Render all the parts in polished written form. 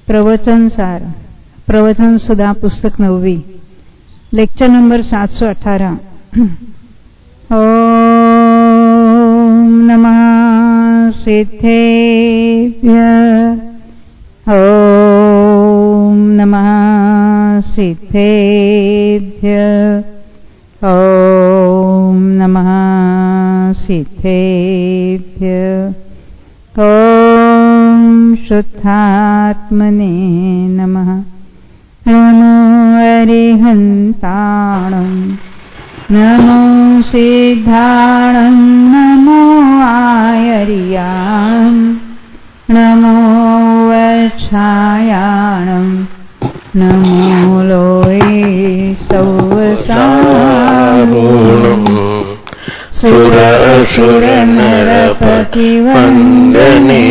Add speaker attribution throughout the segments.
Speaker 1: प्रवचन सार प्रवचन सुधा पुस्तक 9वी लेक्चर नंबर 718। ओम नमः सिद्धेभ्यः। ओम नमः सिद्धेभ्यः। ओम नमः सिद्धेभ्यः। ओम शुद्धात्मने नमः। नमो अरिहन्ताणं नमो सिद्धाणं नमो आयर्याणं नमो वच्छायाणं नमो लोये सौवसागुणम्
Speaker 2: सुर नरपतिवन्दने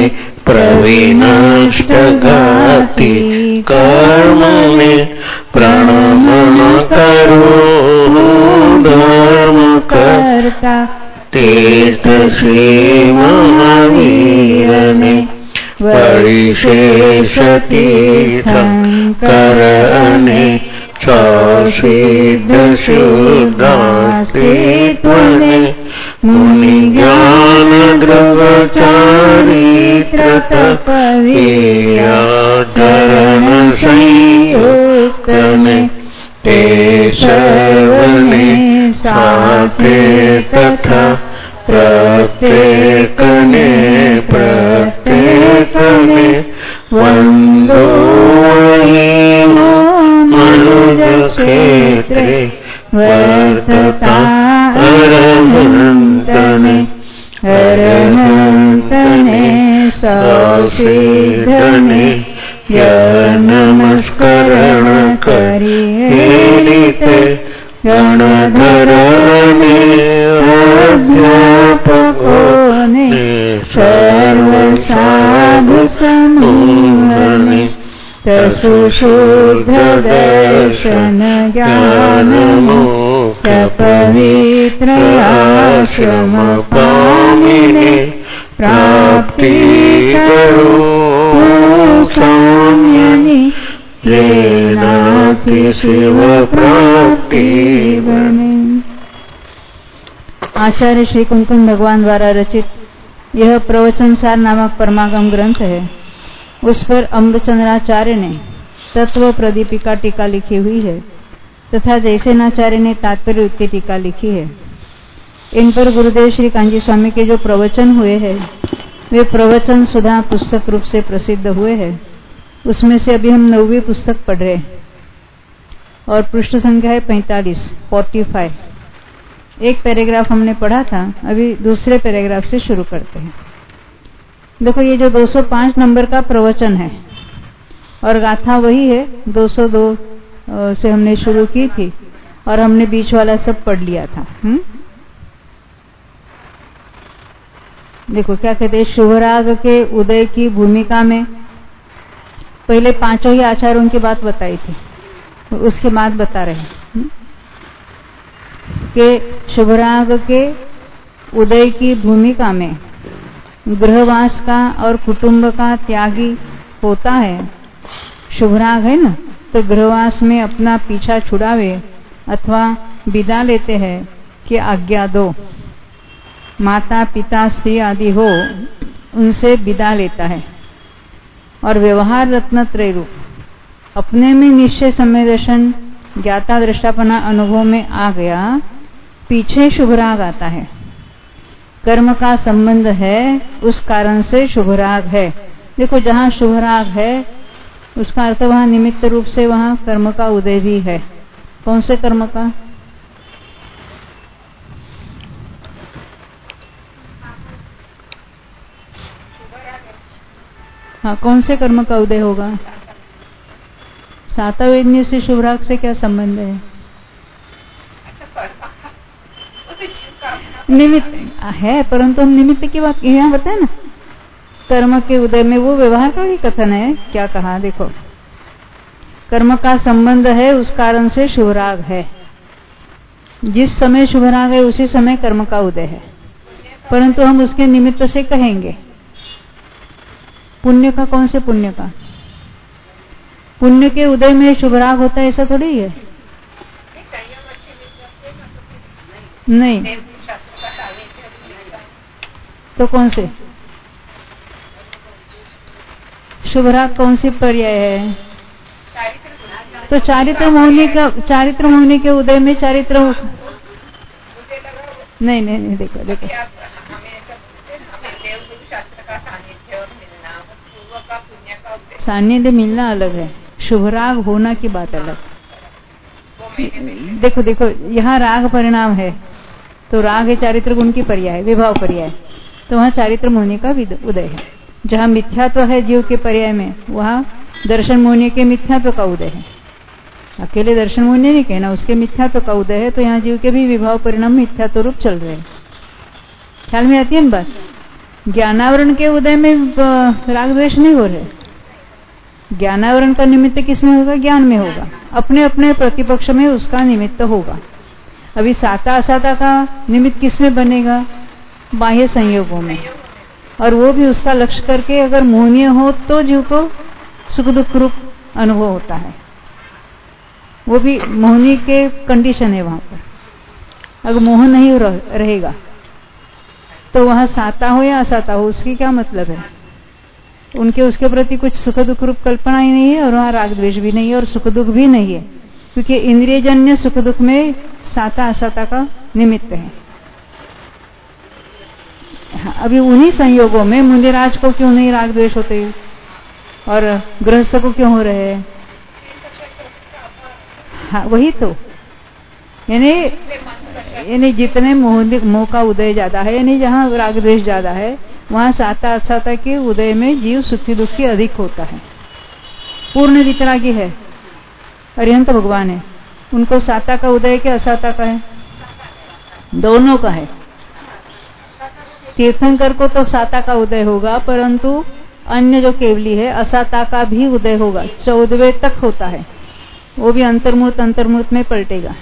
Speaker 2: प्रविनष्टगाति कर्मणे प्रणमन करो धर्मकर्ता तीर्थ श्री महावीरने परिशेष तीर्थंकरने सिद्ध शुद्धास्तित्वने मुनि ज्ञान द्रव चारित्र तपवीर्याचरण संयुक्तने ते सर्वने साथे तथा प्रत्येकने वंदो मनुज क्षेत्रे वर्तता अरहंतने ससिद्धने नमस्करण करिते गणधरने अध्यापकोने सर्व साधु समूहने तसुशुद्ध दर्शन ज्ञानमुक्त पवित्र आश्रम पामिने प्राप्ति करो साम्यनि येनाति शिव प्राप्ति बने।
Speaker 1: आचार्य श्री कुंकुम भगवान द्वारा रचित यह प्रवचन सार नामक परमागम ग्रंथ है। उस पर अम्बचंद्राचार्य ने तत्व प्रदीपिका टीका लिखी हुई है तथा जयसेनाचार्य ने तात्पर्य की टीका लिखी है। इन पर गुरुदेव श्री कांजी स्वामी के जो प्रवचन हुए हैं वे प्रवचन सुधा पुस्तक रूप से प्रसिद्ध हुए हैं। उसमें से अभी हम 9वीं पुस्तक पढ़ रहे हैं और पृष्ठ संख्या है 45। एक पैराग्राफ हमने पढ़ा था, अभी दूसरे पैराग्राफ से शुरू करते हैं। देखो, ये जो 205 नंबर का प्रवचन है और गाथा वही है 202 से हमने शुरू की थी और हमने बीच वाला सब पढ़ लिया था। देखो क्या कहते हैं, शुभराग के उदय की भूमिका में पहले 5 ही आचार्यों की बात बताई थी, उसके बाद बता रहे हैं कि शुभराग के उदय की भूमिका में गृहवास का और कुटुंब का त्यागी होता है। शुभराग है ना, तो गृहवास में अपना पीछा छुड़ावे अथवा विदा लेते हैं कि आज्ञा दो। माता पिता स्त्री आदि हो उनसे विदा लेता है और व्यवहार रत्न त्रय रूप अपने में निश्चय संवेदन ज्ञाता दृष्टापना अनुभव में आ गया, पीछे शुभराग आता है। कर्म का संबंध है, उस कारण से शुभराग है। देखो, जहां शुभराग है उसका अर्थ वहां निमित्त रूप से वहां कर्म का उदय भी है। कौन से कर्म का? हाँ, कौन से कर्म का उदय होगा? सातवेदनी से शुभराग से क्या संबंध है? निमित्त है, परंतु हम निमित्त की बात यहाँ बताए ना। कर्म के उदय में वो व्यवहार का ही कथन है। क्या कहा? देखो, कर्म का संबंध है, उस कारण से शुभराग है। जिस समय शुभराग है उसी समय कर्म का उदय है, परंतु हम उसके निमित्त से कहेंगे। पुण्य का? कौन से पुण्य का? पुण्य के उदय में शुभ राग होता है ऐसा थोड़ी है। नहीं तो कौन से शुभ राग कौन सी पर्याय है? तो चारित्र मोहिनी के उदय में चारित्र नहीं देखो सान्निध्य मिलना अलग है, शुभ राग होना की बात अलग। देखो यहाँ राग परिणाम है तो राग है चारित्र गुण की पर्याय, विभाव पर्याय, तो वहाँ चारित्र मोहिनी का उदय है। जहाँ मिथ्यात्व है जीव के पर्याय में वहाँ दर्शन मोहिनी के मिथ्यात्व का उदय है। अकेले दर्शन मोहिनी नहीं कहना, उसके मिथ्यात्व का उदय है, तो यहाँ जीव के भी विभाव परिणाम मिथ्यात्व रूप चल रहे हैं। ख्याल में आती है ना बात? ज्ञानावरण के उदय में राग द्वेष नहीं हो रहे। ज्ञानावरण का निमित्त किसमें होगा? ज्ञान में होगा, अपने अपने प्रतिपक्ष में उसका निमित्त होगा। अभी साता असाता का निमित्त किसमें बनेगा? बाह्य संयोगों में, और वो भी उसका लक्ष्य करके अगर मोहनीय हो तो जीव को सुख दुख रूप अनुभव होता है। वो भी मोहनी के कंडीशन है वहां पर। अगर मोह नहीं रहेगा तो वहां साता हो या असाता हो उसकी क्या मतलब है? उनके उसके प्रति कुछ सुख दुख रूप कल्पना ही नहीं है, और वहां राग द्वेष भी नहीं है और सुख दुख भी नहीं है, क्योंकि इंद्रियजन्य सुख दुख में साता असाता का निमित्त है। अभी उन्हीं संयोगों में मुनिराज को क्यों नहीं राग द्वेष होते और गृहस्थ को क्यों हो रहे हैं? हाँ वही तो, यानी जितने मोह का उदय ज्यादा है, यानी जहाँ राग द्वेष ज्यादा है वहाँ साता असाता के उदय में जीव सुखी दुखी अधिक होता है। पूर्ण वितरागी है, अरिहंत भगवान है, उनको साता का उदय के असाता का है? दोनों का है। तीर्थंकर को तो साता का उदय होगा, परंतु अन्य जो केवली है असाता का भी उदय होगा, 14वें तक होता है, वो भी अंतर्मूर्त में पलटेगा।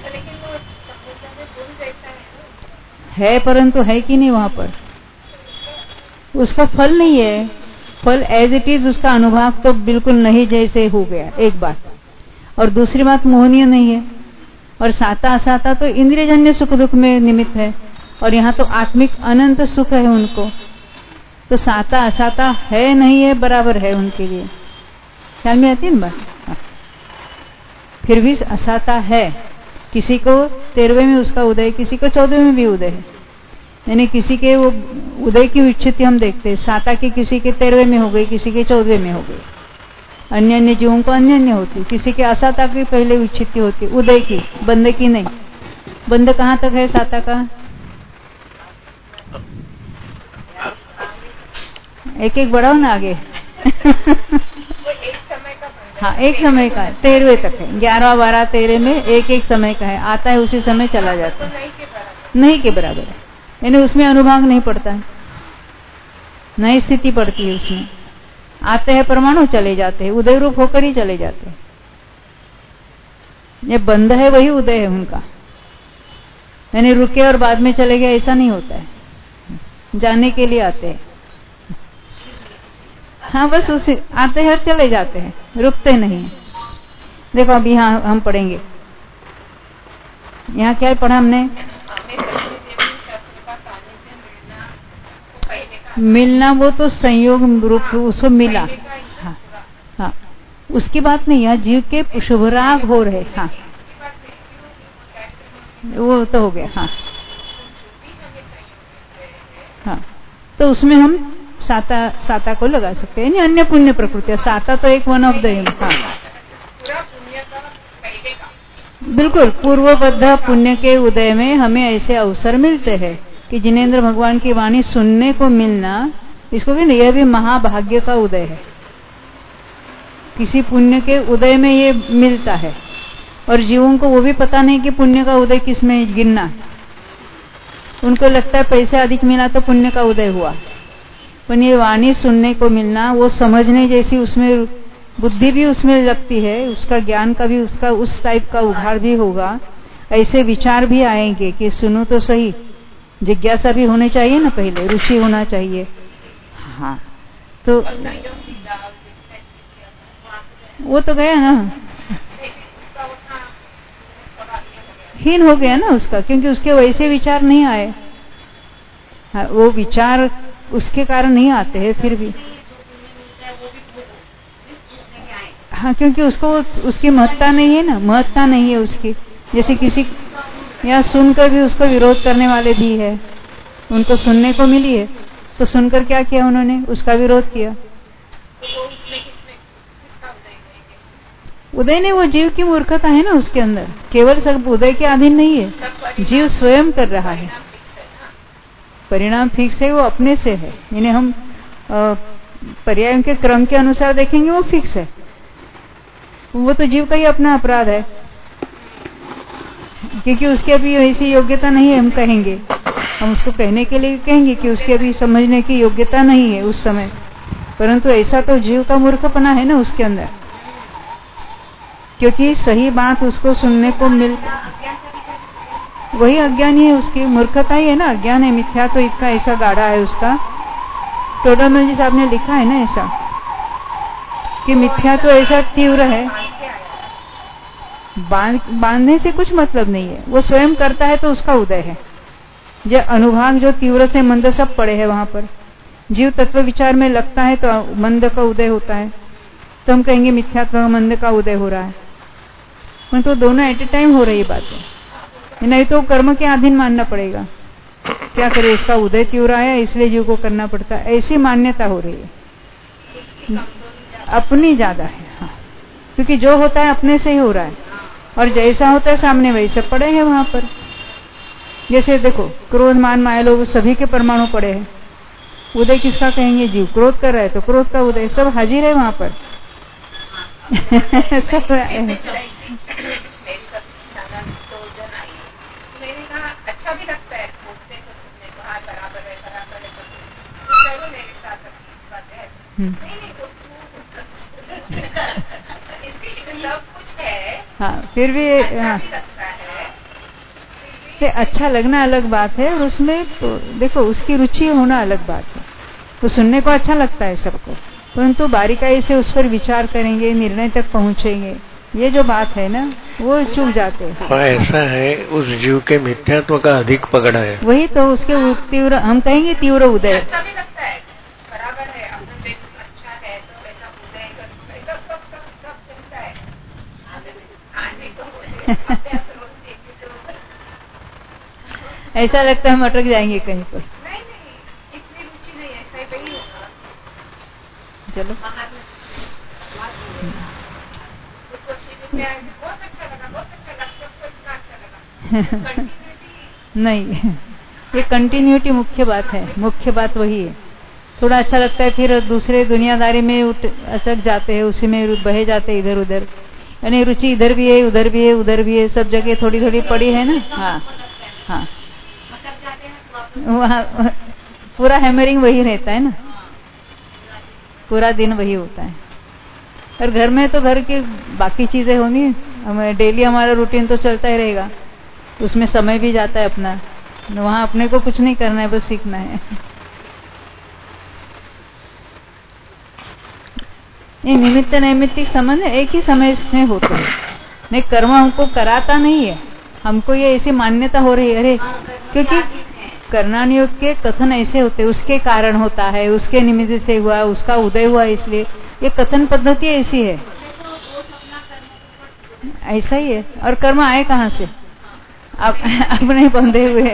Speaker 1: है परंतु है कि नहीं वहां पर? उसका फल नहीं है, फल एज इट इज उसका अनुभव तो बिल्कुल नहीं जैसे हो गया, एक बात। और दूसरी बात मोहनीय नहीं है, और साता असाता तो इंद्रियजन्य सुख दुख में निमित्त है, और यहाँ तो आत्मिक अनंत सुख है उनको, तो साता असाता है नहीं है बराबर है उनके लिए। ख्याल में आती है ना बात? फिर भी असाता है, किसी को 13वें में उसका उदय, किसी को 14वें में भी उदय है, यानी किसी के वो उदय की विच्छित्ति हम देखते हैं, साता की किसी के 13वें में हो गई, किसी के 14वें में हो गई, अन्य अन्य जीवों को अन्य अन्य होती, किसी के असाता की पहले विच्छित्ति होती, उदय की, बंद की नहीं। बंद कहाँ तक है साता का? एक एक बढ़ाओ ना आगे। हाँ एक समय का है, 13वें तक है, 11, 12, 13 में एक समय का है, आता है उसी समय चला जाता है, नहीं के बराबर है, यानी उसमें अनुभाग नहीं पड़ता है, नई स्थिति पड़ती है उसमें। आते हैं परमाणु चले जाते हैं, उदय रूप होकर ही चले जाते हैं। ये बंद है वही उदय है उनका, यानी रुके और बाद में चले गए ऐसा नहीं होता है, जाने के लिए आते हैं। हाँ बस उसी आते हैं और चले जाते हैं, रुकते नहीं। देखो अभी यहाँ हम पढ़ेंगे, यहाँ क्या पढ़ा हमने? मिलना, वो तो संयोग रूप उसको मिला, हाँ हाँ उसकी बात नहीं है। जीव के शुभराग हो रहे, हाँ वो तो हो गया, हाँ हाँ तो उसमें हम साता को लगा सकते हैं, अन्य पुण्य प्रकृति। साता तो एक वन ऑफ द, हाँ बिल्कुल पूर्वबद्ध पुण्य के उदय में हमें ऐसे अवसर मिलते हैं कि जिनेंद्र भगवान की वाणी सुनने को मिलना, इसको भी नहीं, यह भी महाभाग्य का उदय है। किसी पुण्य के उदय में ये मिलता है, और जीवों को वो भी पता नहीं कि पुण्य का उदय किसमें गिनना है। उनको लगता है पैसे अधिक मिला तो पुण्य का उदय हुआ, पर ये वाणी सुनने को मिलना, वो समझने जैसी उसमें बुद्धि भी उसमें लगती है, उसका ज्ञान का भी उसका उस टाइप का उभार भी होगा, ऐसे विचार भी आएंगे कि सुनो तो सही, जिज्ञासा भी होनी चाहिए ना, पहले रुचि होना चाहिए। हाँ तो वो तो गया ना, हीन हो गया ना उसका, क्योंकि उसके वैसे विचार नहीं आए। हाँ, वो विचार उसके कारण नहीं आते हैं फिर भी। हाँ, क्योंकि उसको उसकी महत्ता नहीं है ना, महत्ता नहीं है उसकी। जैसे किसी या सुनकर भी उसको विरोध करने वाले भी है, उनको सुनने को मिली है तो सुनकर क्या किया उन्होंने, उसका विरोध किया। उदय ने, वो जीव की मूर्खता है ना उसके अंदर, केवल सब उदय के अधीन नहीं है, जीव स्वयं कर रहा है। परिणाम फिक्स है, वो अपने से है। यानी हम पर्यायों के क्रम के अनुसार देखेंगे वो फिक्स है, वो तो जीव का ही अपना अपराध है, क्योंकि उसकी अभी ऐसी योग्यता नहीं है। हम कहेंगे, हम उसको कहने के लिए कहेंगे कि उसकी अभी समझने की योग्यता नहीं है उस समय, परंतु ऐसा तो जीव का मूर्खपना है ना उसके अंदर, क्योंकि सही बात उसको सुनने को मिल, वही अज्ञानी है, उसकी मूर्खता ही है ना, अज्ञान है, मिथ्या तो इतना ऐसा गाढ़ा है उसका। टोडरमल जी साहब ने लिखा है ना ऐसा कि मिथ्या तो ऐसा तीव्र है, बांधने से कुछ मतलब नहीं है, वो स्वयं करता है तो उसका उदय है। जो अनुभाग जो तीव्र से मंद सब पड़े हैं वहां पर, जीव तत्व विचार में लगता है तो मंद का उदय होता है, तो हम कहेंगे मिथ्यात्व मंद का उदय हो रहा है, परंतु दोनों एट ए टाइम हो रही बात है, नहीं तो कर्म के अधीन मानना पड़ेगा। क्या करे, उसका उदय तीव्र आया इसलिए जीव को करना पड़ता है, ऐसी मान्यता हो रही है, अपनी ज्यादा है। हाँ, क्योंकि जो होता है अपने से ही हो रहा है, और जैसा होता है सामने वैसे पड़े हैं वहां पर। जैसे देखो, क्रोध मान माया लोग सभी के परमाणु पड़े हैं, उदय किसका कहेंगे, जीव क्रोध कर रहा है तो क्रोध का उदय, सब हाजिर है वहां पर। सब
Speaker 3: मैंने कहा अच्छा भी लगता है बोलते तो सुनने को, हाँ बराबर है तो चलो मेरे साथ बात है, नहीं तो इसकी सब कुछ है।
Speaker 1: हाँ, फिर भी
Speaker 3: अच्छा भी लगता है,
Speaker 1: अच्छा लगना अलग बात है, और उसमें तो देखो उसकी रुचि होना अलग बात है। तो सुनने को अच्छा लगता है सबको, परंतु बारीकाई से उस पर विचार करेंगे, निर्णय तक पहुंचेंगे, ये जो बात है ना वो चूक जाते हैं।
Speaker 2: हाँ, ऐसा है, उस जीव के मिथ्यात्व का अधिक पकड़ा है, वही
Speaker 1: तो उसके तीव्र, हम कहेंगे तीव्र उदय।
Speaker 3: अच्छा भी लगता है, बराबर है, अपना अच्छा है तो ऐसा उदय सब चलता है।
Speaker 1: ऐसा लगता है हम अटक जाएंगे कहीं पर।
Speaker 3: नहीं, इतनी रुचि नहीं, ऐसा ही नहीं होगा।
Speaker 1: चलो,
Speaker 3: बहुत अच्छा लगा, सबको इतना अच्छा लगा।
Speaker 1: नहीं, ये कंटिन्यूटी मुख्य बात है, मुख्य बात वही है। थोड़ा अच्छा लगता है, फिर दूसरे दुनियादारी में अटक जाते हैं, उसी में बहे जाते हैं इधर उधर, यानी रुचि इधर भी है उधर भी है उधर भी है, सब जगह थोड़ी थोड़ी पड़ी है ना। हाँ हाँ, वहाँ पूरा हैमरिंग वही रहता है ना, पूरा दिन वही होता है। और घर में तो घर की बाकी चीजें होंगी, हमें डेली हमारा रूटीन तो चलता ही रहेगा, उसमें समय भी जाता है अपना, वहां अपने को कुछ नहीं करना है, बस सीखना है। ये निमित्त नैमित्तिक संबंध एक ही समय में होते हैं, नहीं कर्म हमको कराता नहीं है, हमको ये ऐसी मान्यता हो रही है, अरे क्योंकि कर्णानुयोग के कथन ऐसे होते, उसके कारण होता है, उसके निमित्त से हुआ, उसका उदय हुआ, इसलिए ये कथन पद्धति ऐसी है, ऐसा ही है। और कर्म आए कहाँ से, अपने बंधे हुए।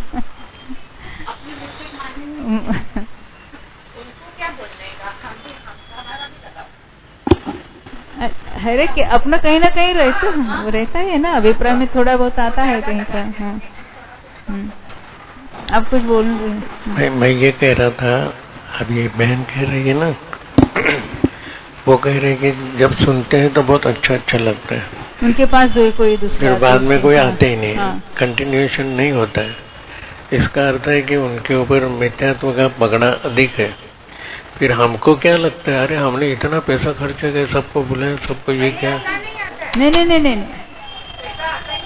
Speaker 1: अरे कि अपना कहीं ना कहीं रहता है ना, अभिप्राय में थोड़ा बहुत आता है कहीं का। हाँ, आप कुछ बोल रहे हैं?
Speaker 2: मैं ये कह रहा था, अब ये बहन कह रही है ना, वो कह रहे कि जब सुनते हैं तो बहुत अच्छा लगता है,
Speaker 1: उनके पास कोई दूसरा,
Speaker 2: फिर बाद में कोई आते ही नहीं,
Speaker 1: हाँ।
Speaker 2: कंटिन्यूएशन नहीं होता है। इसका अर्थ है कि उनके ऊपर मिथ्यात्व का पकड़ा अधिक है। फिर हमको क्या लगता है, अरे हमने इतना पैसा खर्च किया, सबको बुलाया, सबको ये क्या,
Speaker 1: नहीं,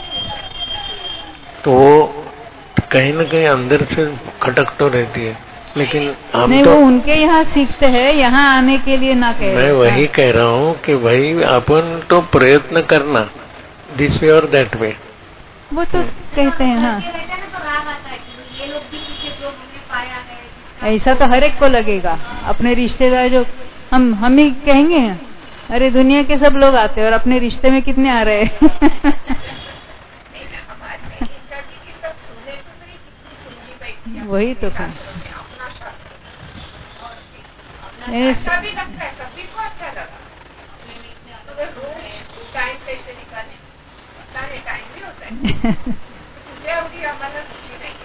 Speaker 2: तो वो कहीं ना कहीं अंदर से खटक तो रहती है। लेकिन हम
Speaker 1: नहीं,
Speaker 2: तो
Speaker 1: वो उनके यहाँ सीखते हैं, यहाँ आने के लिए ना कह
Speaker 2: मैं वही कह रहा हूँ कि भाई अपन तो प्रयत्न करना दिस वे और दैट वे,
Speaker 1: वो तो कहते हैं। हाँ, ऐसा तो हर एक को लगेगा। अपने रिश्तेदार जो हम ही कहेंगे, अरे दुनिया के सब लोग आते हैं और अपने रिश्ते में कितने आ रहे हैं। वही तो था।
Speaker 3: अच्छा भी लगता है, सभी को अच्छा लगा। तो रोज टाइम कैसे निकाले, पता नहीं टाइम भी होता है। पूजा होगी हमारा रुचि नहीं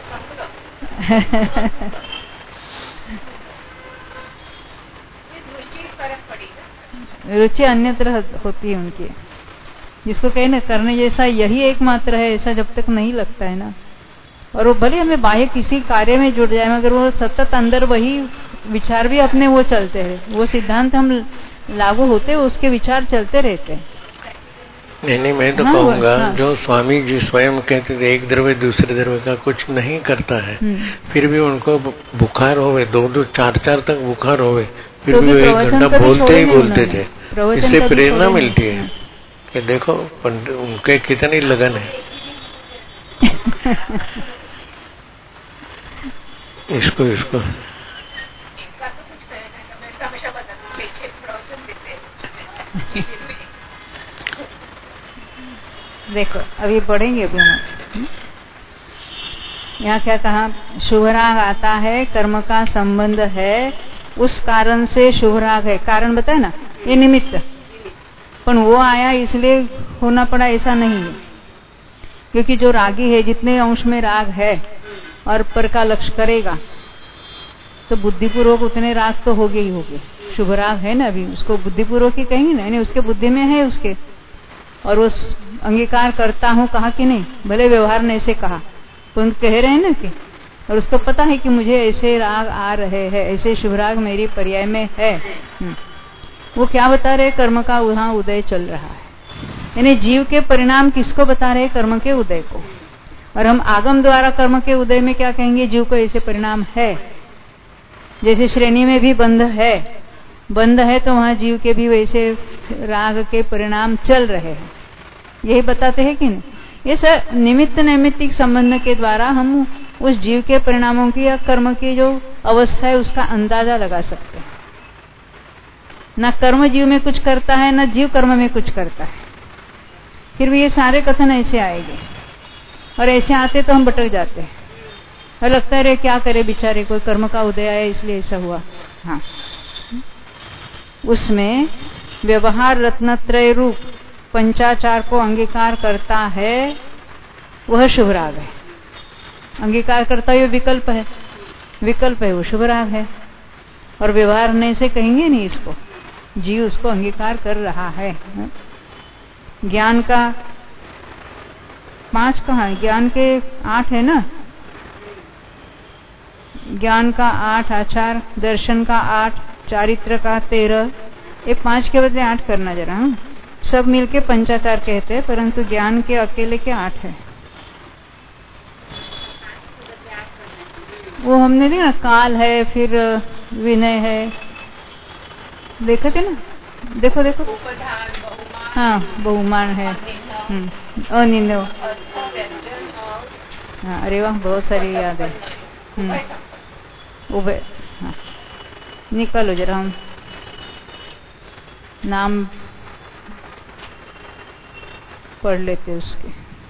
Speaker 3: रुचि फर्क पड़ेगा।
Speaker 1: रुचि अन्यत्र होती है उनकी, जिसको कहे ना करने जैसा यही एकमात्र है, ऐसा जब तक नहीं लगता है ना। और वो भले हमें बाह्य किसी कार्य में जुड़ जाए, मगर वो सतत अंदर वही विचार भी अपने वो चलते हैं, वो सिद्धांत हम लागू होते हुए उसके विचार चलते रहते हैं।
Speaker 2: नहीं, मैं तो कहूँगा जो स्वामी जी स्वयं कहते थे एक द्रव्य दूसरे द्रव्य का कुछ नहीं करता है, फिर भी उनको बुखार होवे, 2-2, 4-4 तक बुखार होवे, फिर भी वो 1 घंटा बोलते ही बोलते थे। इससे प्रेरणा मिलती है कि देखो उनके कितनी लगन है। इसको
Speaker 3: इनका तो कुछ कहना है, हमेशा बदलते प्रवचन देते।
Speaker 1: देखो अभी पढ़ेंगे अभी हम। यहाँ क्या कहा, शुभराग आता है, कर्म का संबंध है, उस कारण से शुभराग है। कारण बताए ना, ये निमित्त, पर वो आया इसलिए होना पड़ा ऐसा नहीं है। क्योंकि जो रागी है, जितने अंश में राग है और पर का लक्ष्य करेगा तो बुद्धिपूर्वक उतने राग तो होगे ही होगे। शुभ राग है ना, अभी उसको बुद्धिपूर्वक ही कहेंगे ना, उसके बुद्धि में है उसके, और वो अंगीकार करता हूं कहा कि नहीं, भले व्यवहार ने ऐसे कहा तो कह रहे हैं ना कि, और उसको पता है कि मुझे ऐसे राग आ रहे हैं, ऐसे शुभ राग मेरी पर्याय में है। वो क्या बता रहे, कर्म का वहां उदय चल रहा है। यानी जीव के परिणाम किसको बता रहे, कर्म के उदय को। और हम आगम द्वारा कर्म के उदय में क्या कहेंगे, जीव को ऐसे परिणाम है। जैसे श्रेणी में भी बंध है तो वहां जीव के भी वैसे राग के परिणाम चल रहे हैं, यही बताते हैं कि नहीं। ये सर निमित्त नैमित्तिक संबंध के द्वारा हम उस जीव के परिणामों की या कर्म की जो अवस्था है उसका अंदाजा लगा सकते हैं। न कर्म जीव में कुछ करता है, न जीव कर्म में कुछ करता है, फिर भी ये सारे कथन ऐसे आएंगे। और ऐसे आते तो हम भटक जाते हैं और लगता है रे क्या करे बेचारे, कोई कर्म का उदय आया इसलिए ऐसा हुआ। हाँ, उसमें व्यवहार रत्नत्रय रूप पंचाचार को अंगीकार करता है, वह शुभ राग है। अंगीकार करता हुआ विकल्प है वो शुभ राग है। और व्यवहार ने से कहेंगे नहीं इसको, जीव उसको अंगीकार कर रहा है। ज्ञान का 5 कहाँ है, ज्ञान के 8 है ना, ज्ञान का 8 आचार, दर्शन का 8, चारित्र का 13, ये 5 के बदले 8 करना जरा। सब मिलके पंचाचार कहते हैं, परंतु ज्ञान के अकेले के 8 है। वो हमने देखा काल है, फिर विनय है, देखे थे ना, देखो हाँ बहुमान है, अनिंद। हाँ अरे वाह, बहुत सारी याद है। उभय, हाँ निकालो जरा, हम नाम पढ़ लेते उसके।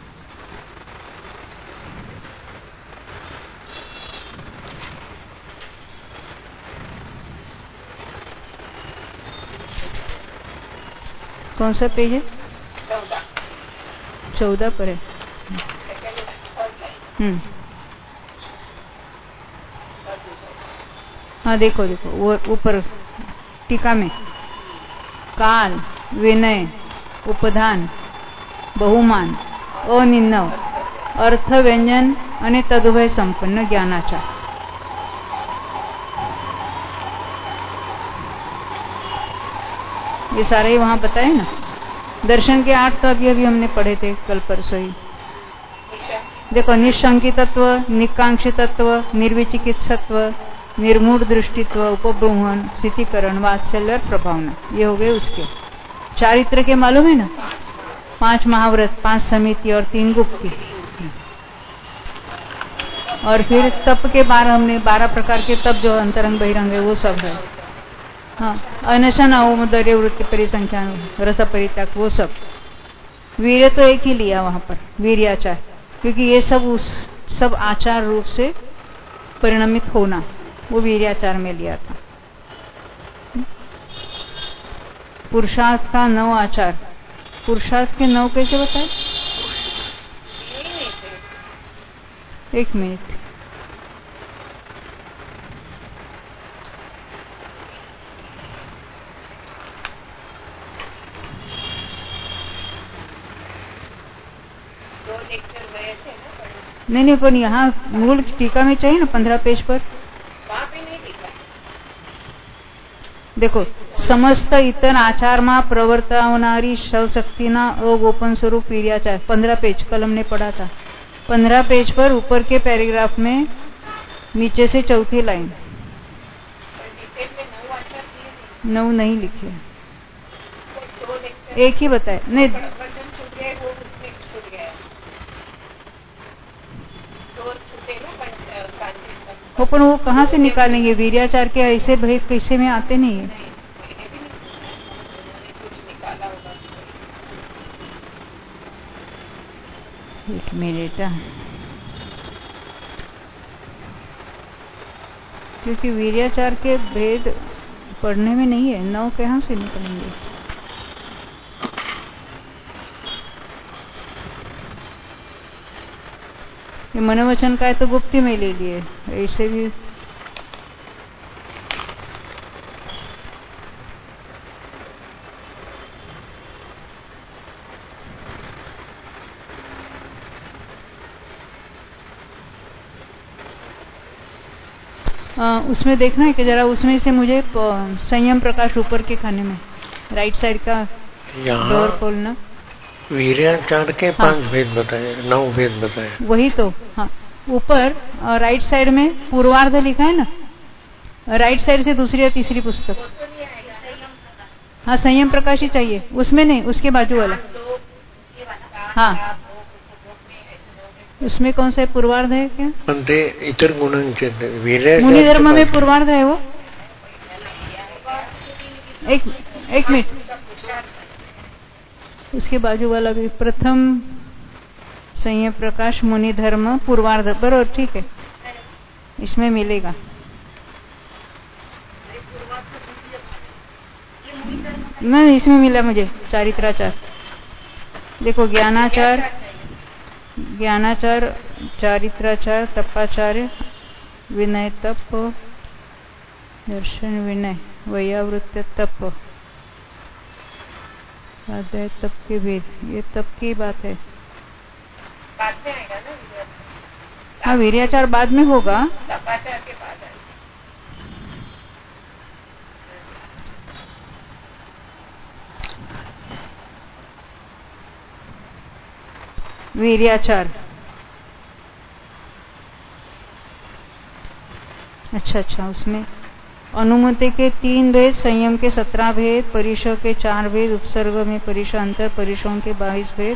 Speaker 1: कौन सा पेज है, 14 पर है। हाँ देखो वो ऊपर टीका में, काल, विनय, उपधान, बहुमान, अनिन्नव, अर्थ व्यंजन અને તદુભય સંપન્ન જ્ઞાનાચાર। ये सारे ही वहां बताए ना। दर्शन के 8 तो अभी हमने पढ़े थे कल परसों ही। देखो, निशंकी तत्व, निकांक्षी तत्व, निर्विचिकित्सत्व, निर्मूढ़ दृष्टित्व, उपब्रह्मण, स्थितिकरण, वात्सल्य और प्रभावना, ये हो गए उसके। चारित्र के मालूम है ना, 5 महाव्रत, 5 समिति और 3 गुप्ती। और फिर तप के 12 हमने 12 प्रकार के तप जो अंतरंग बहिरंग है वो सब है। हाँ, अनशन, औमदर्य, वृत्ति परिसंख्यान, रस परित्याग, वो सब। वीर्य तो एक ही लिया वहां पर, वीर्याचार, क्योंकि ये सब उस सब आचार रूप से परिणमित होना, वो वीर्याचार में लिया था। पुरुषार्थ का 9 आचार, पुरुषार्थ के 9 कैसे बताए? 1 मिनट। नहीं, पर यहाँ मूल टीका में चाहिए ना 15 पेज पर। देखो, समस्त इतर आचारमा प्रवर्तवणारी शवशक्तिना अगोपन स्वरूप वीर्याचार, 15 पेज कलम ने पढ़ा था। 15 पेज पर ऊपर के पैराग्राफ में नीचे से चौथी लाइन, 9 नहीं लिखे, एक ही बताए। नहीं, हो, पर वो कहाँ से निकालेंगे? वीर्याचार के ऐसे भेद कैसे में आते नहीं है। एक मिनट, क्योंकि वीर्याचार के भेद पढ़ने में नहीं है, 9 कहाँ से निकलेंगे? ये मनोवचन का है तो गुप्ती में ले लिए, ऐसे भी उसमें देखना है कि जरा उसमें से मुझे संयम प्रकाश ऊपर के खाने में राइट साइड का डोर खोलना।
Speaker 2: वीर्याचार के 5 भेद बताए, 9 भेद बताए,
Speaker 1: वही तो। हाँ, ऊपर राइट साइड में पूर्वार्ध लिखा है ना, राइट साइड से दूसरी या तीसरी पुस्तक। हाँ, संयम प्रकाश ही चाहिए, उसमें नहीं, उसके बाजू वाला। हाँ, उसमें कौन सा है? पूर्वार्ध है क्या?
Speaker 2: इतर गुण
Speaker 1: मुनि धर्म में पूर्वार्ध है वो। एक मिनट, उसके बाजू वाला भी प्रथम संयम प्रकाश मुनि धर्म पूर्वार्ध, बरोबर, ठीक है, इसमें मिलेगा। नहीं, इसमें मिला मुझे चारित्राचार। देखो, ज्ञानाचार, चारित्राचार, तपाचार्य, विनय तप, दर्शन विनय, वैयावृत्य तप, स्वाध्याय तप के भेद, ये तप की बात है।
Speaker 3: बाद में आएगा ना वीर्याचार।
Speaker 1: हाँ, वीर्याचार बाद में होगा,
Speaker 3: तपाचार के बाद आएगा।
Speaker 1: वीर्याचार। अच्छा, उसमें अनुमति के 3 भेद, संयम के 17 भेद, परिशः के 4 भेद, उपसर्ग में परिशः अंतर, परिशों के 22 भेद।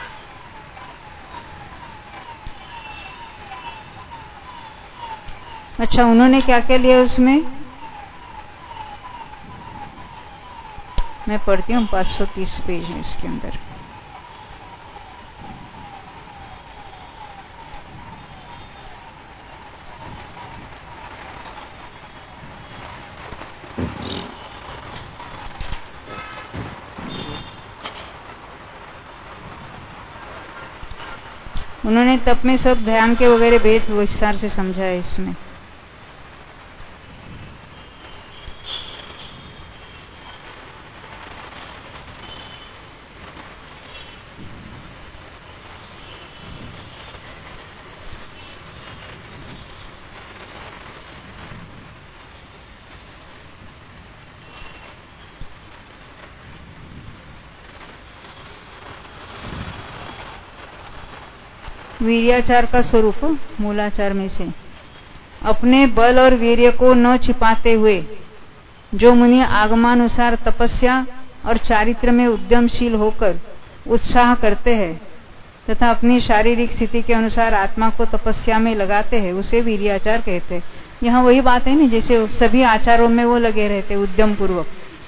Speaker 1: अच्छा, उन्होंने क्या क्या लिया उसमें? मैं पढ़ती हूँ, 530 पेज है इसके अंदर। उन्होंने तप में सब ध्यान के वगैरह भेद विस्तार से समझा है इसमें। वीर्याचार का स्वरूप मूलाचार में से अपने बल और वीर्य को न छिपाते हुए जो मुनि आगमानुसार तपस्या और चारित्र में उद्यमशील होकर उत्साह करते हैं तथा अपनी शारीरिक स्थिति के अनुसार आत्मा को तपस्या में लगाते हैं, उसे वीर्याचार कहते हैं। यहाँ वही बात है ना, जैसे सभी आचारों में वो लगे रहते उद्यम पूर्वक।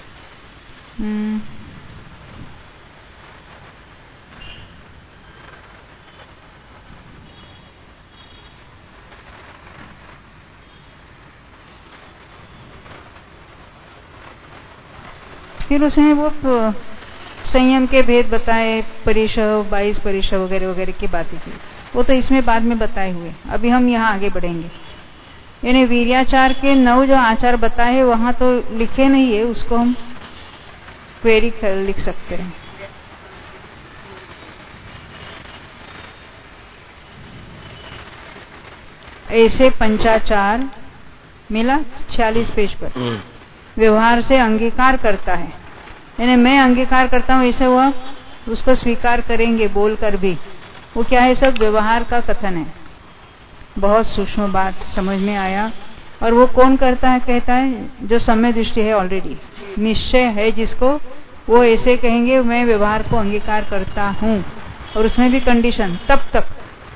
Speaker 1: फिर उसने वो संयम के भेद बताए, परिशव 22 परिशव वगैरह वगैरह की बातें की, वो तो इसमें बाद में बताए हुए। अभी हम यहाँ आगे बढ़ेंगे। यानी वीर्याचार के 9 जो आचार बताए वहां तो लिखे नहीं है, उसको हम क्वेरी कर लिख सकते हैं। ऐसे पंचाचार मिला 46 पेज पर। व्यवहार से अंगीकार करता है, यानी मैं अंगीकार करता हूं, ऐसे वह उसको स्वीकार करेंगे बोलकर भी। वो क्या है, सब व्यवहार का कथन है। बहुत सूक्ष्म बात समझ में आया। और वो कौन करता है, कहता है जो सम्य दृष्टि है, ऑलरेडी निश्चय है जिसको, वो ऐसे कहेंगे मैं व्यवहार को अंगीकार करता हूं। और उसमें भी कंडीशन, तब तक,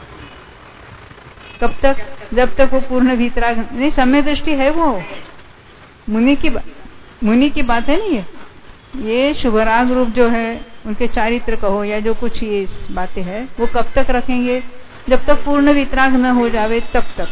Speaker 1: कब तक, जब तक वो पूर्ण वीतराग नहीं। सम्य दृष्टि है वो मुनि की बात है नहीं। ये शुभराग रूप जो है उनके चारित्र कहो या जो कुछ ये इस बातें है, वो कब तक रखेंगे, जब तक पूर्ण वितराग न हो जावे तब तक।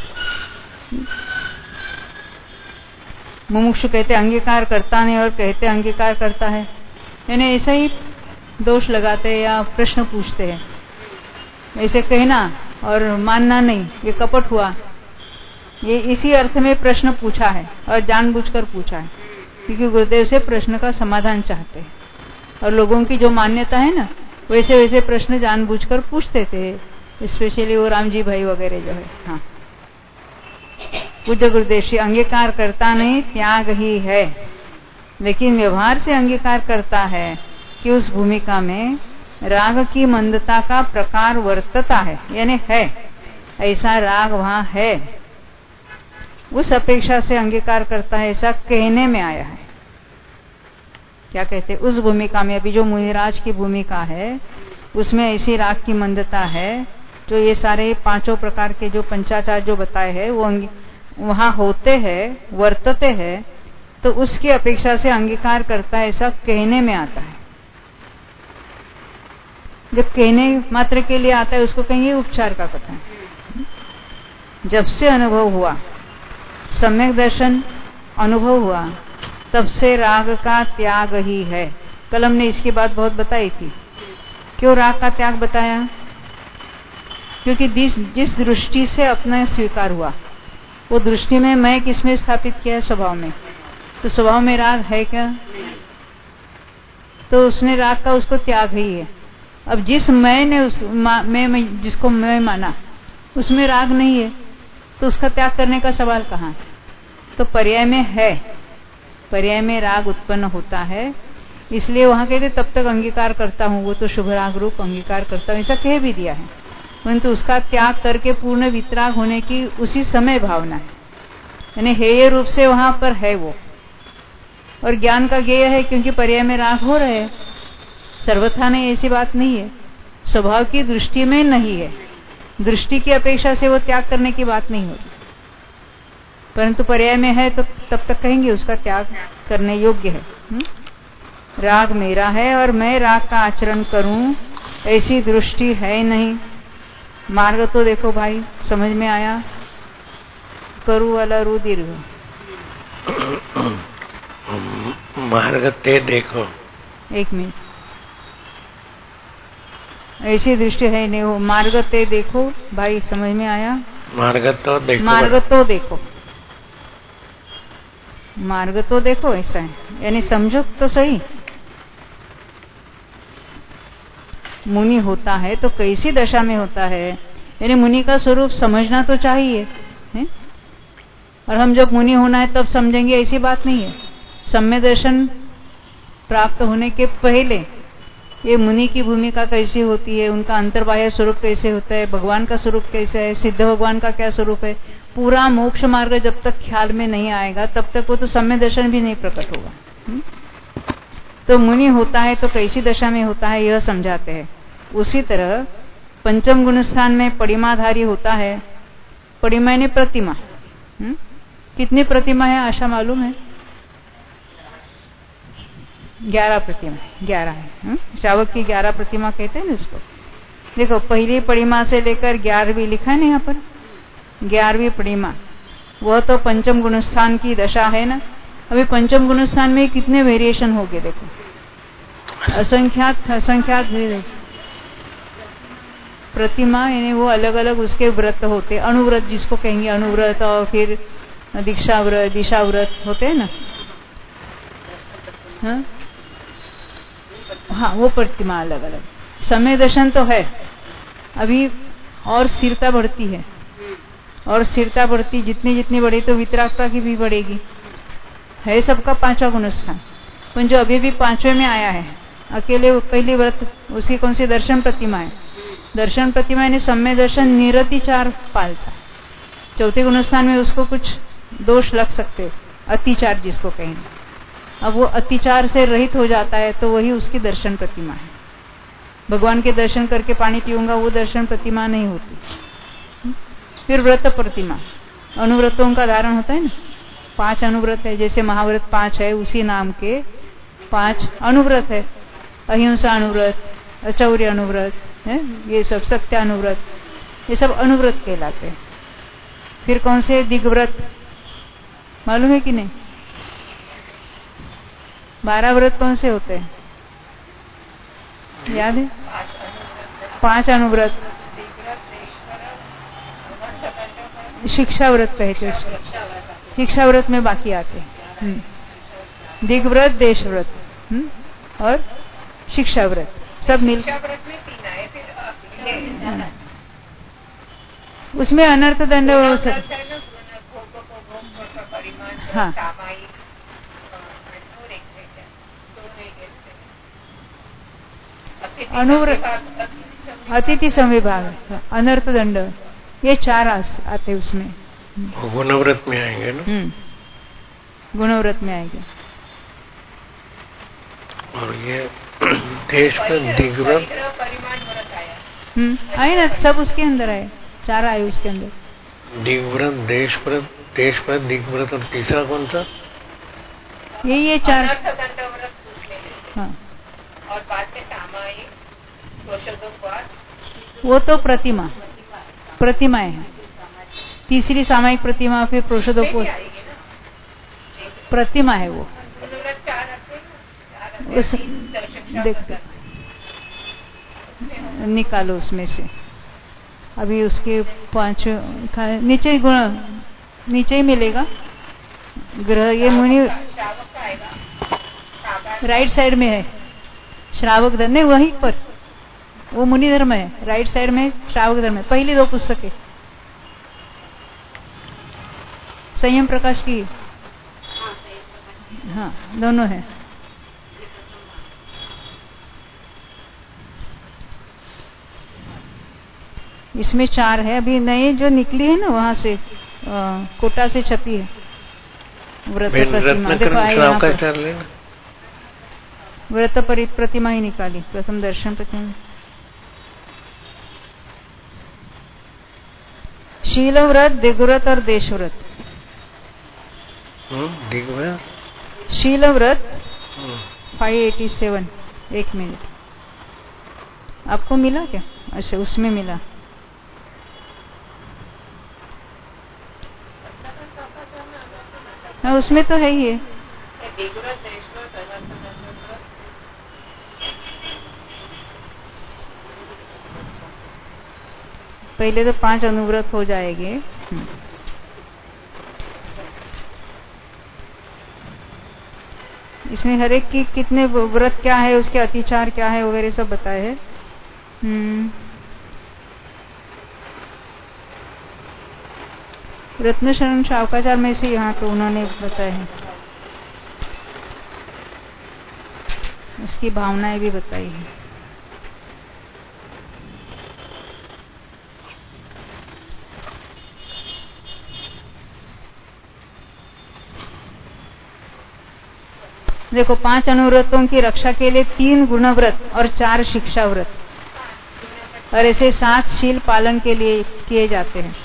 Speaker 1: मुमुक्षु कहते अंगीकार करता नहीं और कहते अंगीकार करता है, यानी ऐसा ही दोष लगाते हैं या प्रश्न पूछते हैं। ऐसे कहना और मानना नहीं, ये कपट हुआ। ये इसी अर्थ में प्रश्न पूछा है और जानबूझकर पूछा है, क्योंकि गुरुदेव से प्रश्न का समाधान चाहते हैं। और लोगों की जो मान्यता है ना, वैसे वैसे प्रश्न जानबूझकर पूछते थे, स्पेशली वो रामजी भाई वगैरह जो है। हाँ, पूज्य गुरुदेव श्री अंगीकार करता नहीं, त्याग ही है, लेकिन व्यवहार से अंगीकार करता है कि उस भूमिका में राग की मंदता का प्रकार वर्तता है, यानी है, ऐसा राग वहां है, उस अपेक्षा से अंगीकार करता है, ऐसा कहने में आया है। क्या कहते, उस भूमिका में, अभी जो मुनिराज की भूमिका है उसमें ऐसी राग की मंदता है, जो ये सारे 5 प्रकार के जो पंचाचार जो बताए हैं वो वहां होते हैं, वर्तते हैं, तो उसकी अपेक्षा से अंगीकार करता है, ऐसा कहने में आता है। जब कहने मात्र के लिए आता है उसको कहेंगे उपचार का कथन। जब से अनुभव हुआ, सम्यक दर्शन अनुभव हुआ, तब से राग का त्याग ही है। कल हमने इसकी बात बहुत बताई थी। क्यों राग का त्याग बताया, क्योंकि जिस दृष्टि से अपना स्वीकार हुआ, वो दृष्टि में मैं किसमें स्थापित किया है, स्वभाव में। तो स्वभाव में राग है क्या, तो उसने राग का उसको त्याग ही है। अब जिस मैंने मैं जिसको मैं माना उसमें राग नहीं है, तो उसका त्याग करने का सवाल कहाँ है। तो पर्याय में है, पर्याय में राग उत्पन्न होता है, इसलिए वहां कहते तब तक अंगीकार करता हूं, वो तो शुभ राग रूप अंगीकार करता हूं, ऐसा कह भी दिया है। परंतु उसका त्याग करके पूर्ण वितराग होने की उसी समय भावना है, यानी हेय रूप से वहां पर है वो। और ज्ञान का ज्ञेय है, क्योंकि पर्याय में राग हो रहे हैं, सर्वथा नहीं, ऐसी बात नहीं है। स्वभाव की दृष्टि में नहीं है, दृष्टि की अपेक्षा से वो त्याग करने की बात नहीं होगी, परंतु पर्याय में है तो तब तक कहेंगे उसका त्याग करने योग्य है। राग मेरा है और मैं राग का आचरण करूं, ऐसी दृष्टि है नहीं। मार्ग तो देखो भाई, समझ में आया, करू वाला रू दीर्घ,
Speaker 2: मार्ग ते देखो।
Speaker 1: एक मिनट, ऐसी दृष्टि है नहीं, हो मार्ग ते देखो भाई, समझ में आया,
Speaker 2: मार्ग तो देखो,
Speaker 1: मार्ग तो देखो, मार्ग तो देखो, ऐसा है, यानी समझो तो सही। मुनि होता है तो कैसी दशा में होता है, यानी मुनि का स्वरूप समझना तो चाहिए है? और हम जब मुनि होना है तब समझेंगे, ऐसी बात नहीं है। सम्य दर्शन प्राप्त होने के पहले ये मुनि की भूमिका कैसी होती है, उनका अंतर्बाह्य स्वरूप कैसे होता है, भगवान का स्वरूप कैसे है, सिद्ध भगवान का क्या स्वरूप है, पूरा मोक्ष मार्ग जब तक ख्याल में नहीं आएगा तब तक वो तो सम्य दर्शन भी नहीं प्रकट होगा। तो मुनि होता है तो कैसी दशा में होता है यह समझाते हैं। उसी तरह पंचम गुण स्थान में परिमाधारी होता है। परिमा यानी प्रतिमा। कितनी प्रतिमा है आशा मालूम है? 11 प्रतिमा, 11 है। श्रावक की 11 प्रतिमा कहते हैं ना इसको। देखो पहली परिमा से लेकर 11वीं लिखा है ना यहाँ पर, 11वीं परिमा, वह तो पंचम गुणस्थान की दशा है ना। अभी पंचम गुणस्थान में कितने वेरिएशन हो गए देखो, असंख्यात प्रतिमा, यानी वो अलग अलग उसके व्रत होते, अणुव्रत जिसको कहेंगे, अणुव्रत, और फिर दीक्षा व्रत, दिशा व्रत होते हैं ना। हाँ वो प्रतिमा अलग अलग। समय दर्शन तो है अभी, और स्थिरता बढ़ती है, और स्थिरता बढ़ती जितनी जितनी बढ़े तो वितरागता की भी बढ़ेगी। है सबका 5वां गुणस्थान, पर जो अभी भी 5वें में आया है अकेले पहली व्रत, उसकी कौन सी दर्शन प्रतिमा है? दर्शन प्रतिमा यानी सम्य दर्शन निरतिचार पालता है। 4थे गुणस्थान में उसको कुछ दोष लग सकते, अतिचार जिसको कहेंगे। अब वो अतिचार से रहित हो जाता है तो वही उसकी दर्शन प्रतिमा है। भगवान के दर्शन करके पानी पीऊंगा वो दर्शन प्रतिमा नहीं होती। फिर व्रत प्रतिमा, अनुव्रतों का धारण होता है ना। 5 अनुव्रत है, जैसे महाव्रत 5 है, उसी नाम के 5 अनुव्रत है। अहिंसा अनुव्रत, अचौर्य अनुव्रत है, ये सब सत्य अनुव्रत, ये सब अनुव्रत कहलाते हैं। फिर कौन से दिग्व्रत मालूम है कि नहीं? 12 व्रत कौन से होते हैं याद है? 5 अनुव्रत, शिक्षा व्रत कहते हैं, शिक्षा व्रत में बाकी आते हैं। दिग्व्रत, देश व्रत और शिक्षा व्रत सब मिल, उसमें अनर्थ दंड, हाँ अनुव्रत, अतिथि संविभाग, अनर्थ दंड, ये 4 आते उसमें।
Speaker 2: गुणव्रत में आएंगे ना।
Speaker 1: गुणव्रत में आएंगे।
Speaker 2: और ये देश में दिग्व्रत
Speaker 1: आए ना, सब उसके अंदर आए, 4 आए उसके अंदर।
Speaker 2: दिग्व्रत, देशव्रत, दिग्व्रत, और तीसरा कौन सा?
Speaker 1: ये 4। हाँ
Speaker 3: और बाद में सामायिक, प्रोषदोपवास,
Speaker 1: वो तो प्रतिमाएं हैं। तीसरी सामायिक प्रतिमा, फिर प्रोषदोपवास प्रतिमा है वो। उस देखते निकालो उसमें से, अभी उसके 5 नीचे गुण नीचे ही मिलेगा। ग्रह ये मुनि राइट साइड में है, श्रावक धर्म नहीं, वहीं पर वो मुनि धर्म है, राइट साइड में श्रावक धर्म है। पहली 2 पुस्तकें संयम प्रकाश की, हाँ दोनों है। इसमें 4 है, अभी नए जो निकली है ना वहां से कोटा से छपी है व्रत प्रतिमा। देखो आए यहाँ पर व्रत प्रतिमा ही निकाली, प्रथम दर्शन प्रतिमा। शील व्रत, दिग्व्रत और देश व्रत।
Speaker 2: दिग्व्रत,
Speaker 1: शील व्रत 587। 1 मिनट, आपको मिला क्या? अच्छा उसमें मिला। हाँ उसमें तो है ही है। पहले तो 5 अनुव्रत हो जाएंगे। इसमें हर एक की कितने व्रत क्या है, उसके अतिचार क्या है वगैरह सब बताए हैं। रत्नशरण शावकाचार में से यहाँ तो उन्होंने बताए हैं, उसकी भावनाएं भी बताई है। देखो 5 अनुव्रतों की रक्षा के लिए 3 गुणव्रत और 4 शिक्षा व्रत, और ऐसे 7 शील पालन के लिए किए जाते हैं।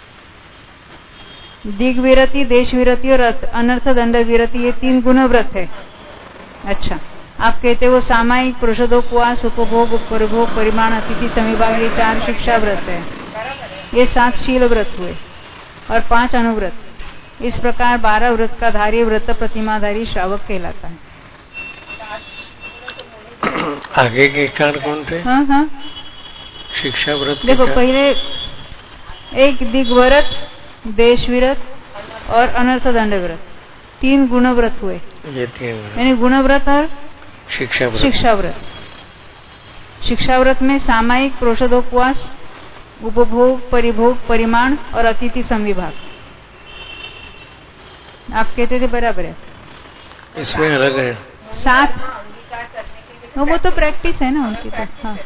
Speaker 1: दिग्विरति, देश विरति और अनर्थ दंड विरति, ये 3 गुणव्रत है। अच्छा, आप कहते हो सामायिक, पुरुषोदोपवास, उपभोग, उपरिभोग, परिमाण, अतिथि समिभाग, ये 4 शिक्षा व्रत है। ये 7 शील व्रत हुए और 5 अनुव्रत। इस प्रकार 12 व्रत का धारी व्रत प्रतिमाधारी श्रावक कहलाता है।
Speaker 2: आगे के 4 कौन थे?
Speaker 1: हाँ,
Speaker 2: शिक्षा व्रत
Speaker 1: देखो पहले एक दिग्व्रत, देश व्रत और अनर्थ दंड व्रत, 3 गुणव्रत हुए।
Speaker 2: ये 3
Speaker 1: यानी गुणव्रत और
Speaker 2: शिक्षा
Speaker 1: व्रत। शिक्षा व्रत में सामायिक, प्रोषदोपवास, उपभोग, परिभोग, परिमाण और अतिथि संविभाग। आप कहते थे बराबर है,
Speaker 2: इसमें अलग है
Speaker 1: 7। वो तो प्रैक्टिस है ना उनकी तो। हाँ,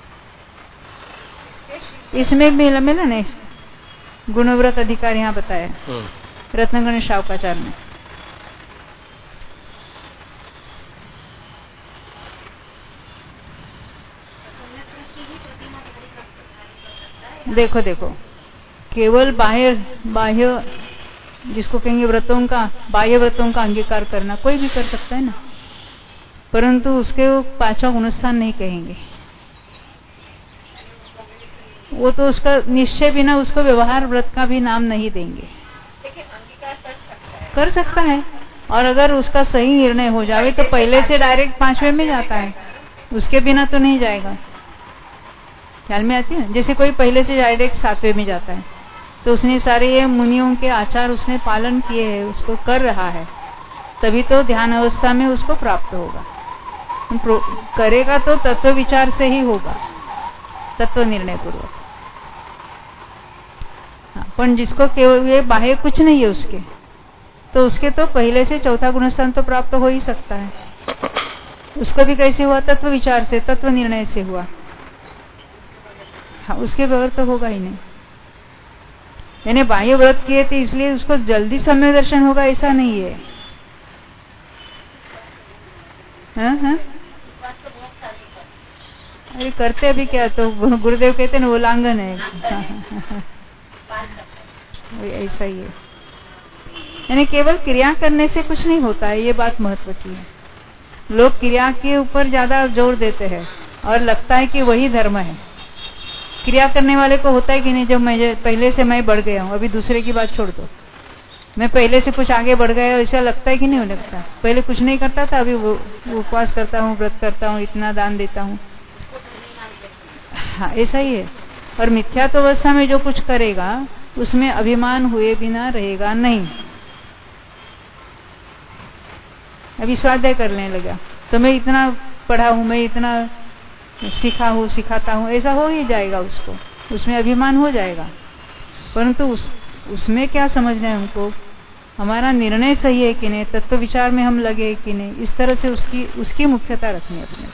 Speaker 1: इसमें मिला नहीं, गुणव्रत अधिकार यहाँ बताया रत्नगण शावकाचार में। देखो केवल बाह्य जिसको कहेंगे व्रतों का, बाह्य व्रतों का अंगीकार करना कोई भी कर सकता है ना, परंतु उसके वो 5वां गुणस्थान नहीं कहेंगे। वो तो उसका निश्चय बिना उसको व्यवहार व्रत का भी नाम नहीं देंगे। कर सकता है, और अगर उसका सही निर्णय हो जाए तो पहले से डायरेक्ट 5वें में जाता है, उसके बिना तो नहीं जाएगा। ख्याल में आती है? जैसे कोई पहले से डायरेक्ट 7वें में जाता है तो उसने सारे ये मुनियों के आचार उसने पालन किए हैं, उसको कर रहा है, तभी तो ध्यान अवस्था में उसको प्राप्त होगा। करेगा तो तत्व विचार से ही होगा, तत्व निर्णय पूर्वक। पण जिसको केवल ये बाह्य कुछ नहीं है उसके, तो उसके तो पहले से 4था गुणस्थान तो प्राप्त हो ही सकता है। उसको भी कैसे हुआ? तत्व विचार से, तत्व निर्णय से हुआ। हाँ, उसके बगैर तो होगा ही नहीं। यानी बाह्य व्रत किए थे इसलिए उसको जल्दी सम्यक दर्शन होगा ऐसा नहीं है। हाँ? अरे करते अभी क्या, तो गुरुदेव कहते ना वो लांघन है। ऐसा ही है। यानी केवल क्रिया करने से कुछ नहीं होता है, ये बात महत्व की है। लोग क्रिया के ऊपर ज्यादा जोर देते हैं और लगता है कि वही धर्म है। क्रिया करने वाले को होता है कि नहीं, जब मैं पहले से मैं बढ़ गया हूं, अभी दूसरे की बात छोड़ दो, मैं पहले से कुछ आगे बढ़ गया, ऐसा लगता है कि नहीं लगता? पहले कुछ नहीं करता था, अभी वो उपवास करता हूँ, व्रत करता हूँ, इतना दान देता हूँ। हाँ, ऐसा ही है। और मिथ्या तो अवस्था में जो कुछ करेगा उसमें अभिमान हुए बिना रहेगा नहीं। अभी स्वाध्याय करने लगा तो मैं इतना पढ़ा हूं, मैं इतना सीखा हूं, सिखाता हूं, ऐसा हो ही जाएगा उसको, उसमें अभिमान हो जाएगा। परंतु उसमें क्या समझना है हमको, हमारा निर्णय सही है कि नहीं, तत्व विचार में हम लगे कि नहीं, इस तरह से उसकी मुख्यता रखनी है अपने।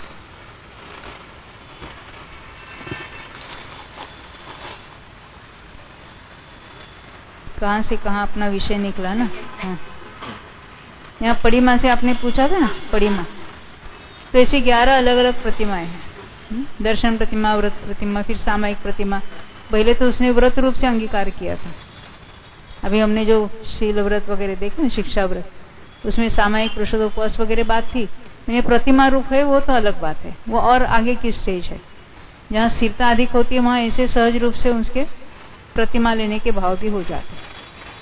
Speaker 1: कहां से कहां अपना विषय निकला ना। हाँ, यहाँ पड़ीमा से आपने पूछा था ना, पड़ीमा तो ऐसी 11 अलग अलग प्रतिमाएं हैं। दर्शन प्रतिमा, व्रत प्रतिमा, फिर सामायिक प्रतिमा। पहले तो उसने व्रत रूप से अंगीकार किया था। अभी हमने जो शील व्रत वगैरह देखे ना, शिक्षा व्रत, उसमें सामायिक, पुरुषोदोपवास वगैरह बात थी। ये प्रतिमा रूप है, वो तो अलग बात है, वो और आगे की स्टेज है। जहाँ स्थिरता अधिक होती है वहां ऐसे सहज रूप से उसके प्रतिमा लेने के भाव भी हो जाते हैं।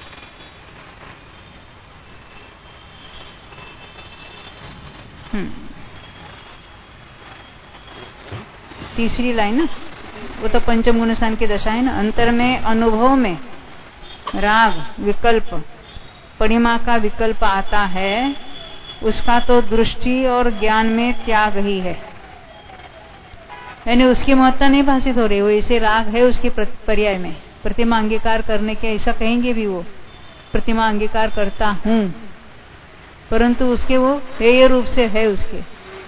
Speaker 1: तीसरी लाइन ना, वो तो पंचम गुणस्थान की दशा है ना। अंतर में, अनुभव में राग विकल्प, परिमा का विकल्प आता है, उसका तो दृष्टि और ज्ञान में त्याग ही है। यानी उसकी महत्ता नहीं भाषित हो रही। वो ऐसे राग है उसके पर्याय में, प्रतिमा अंगीकार करने के ऐसा कहेंगे भी, वो प्रतिमा अंगीकार करता हूं, परंतु उसके वो हेय रूप से है उसके,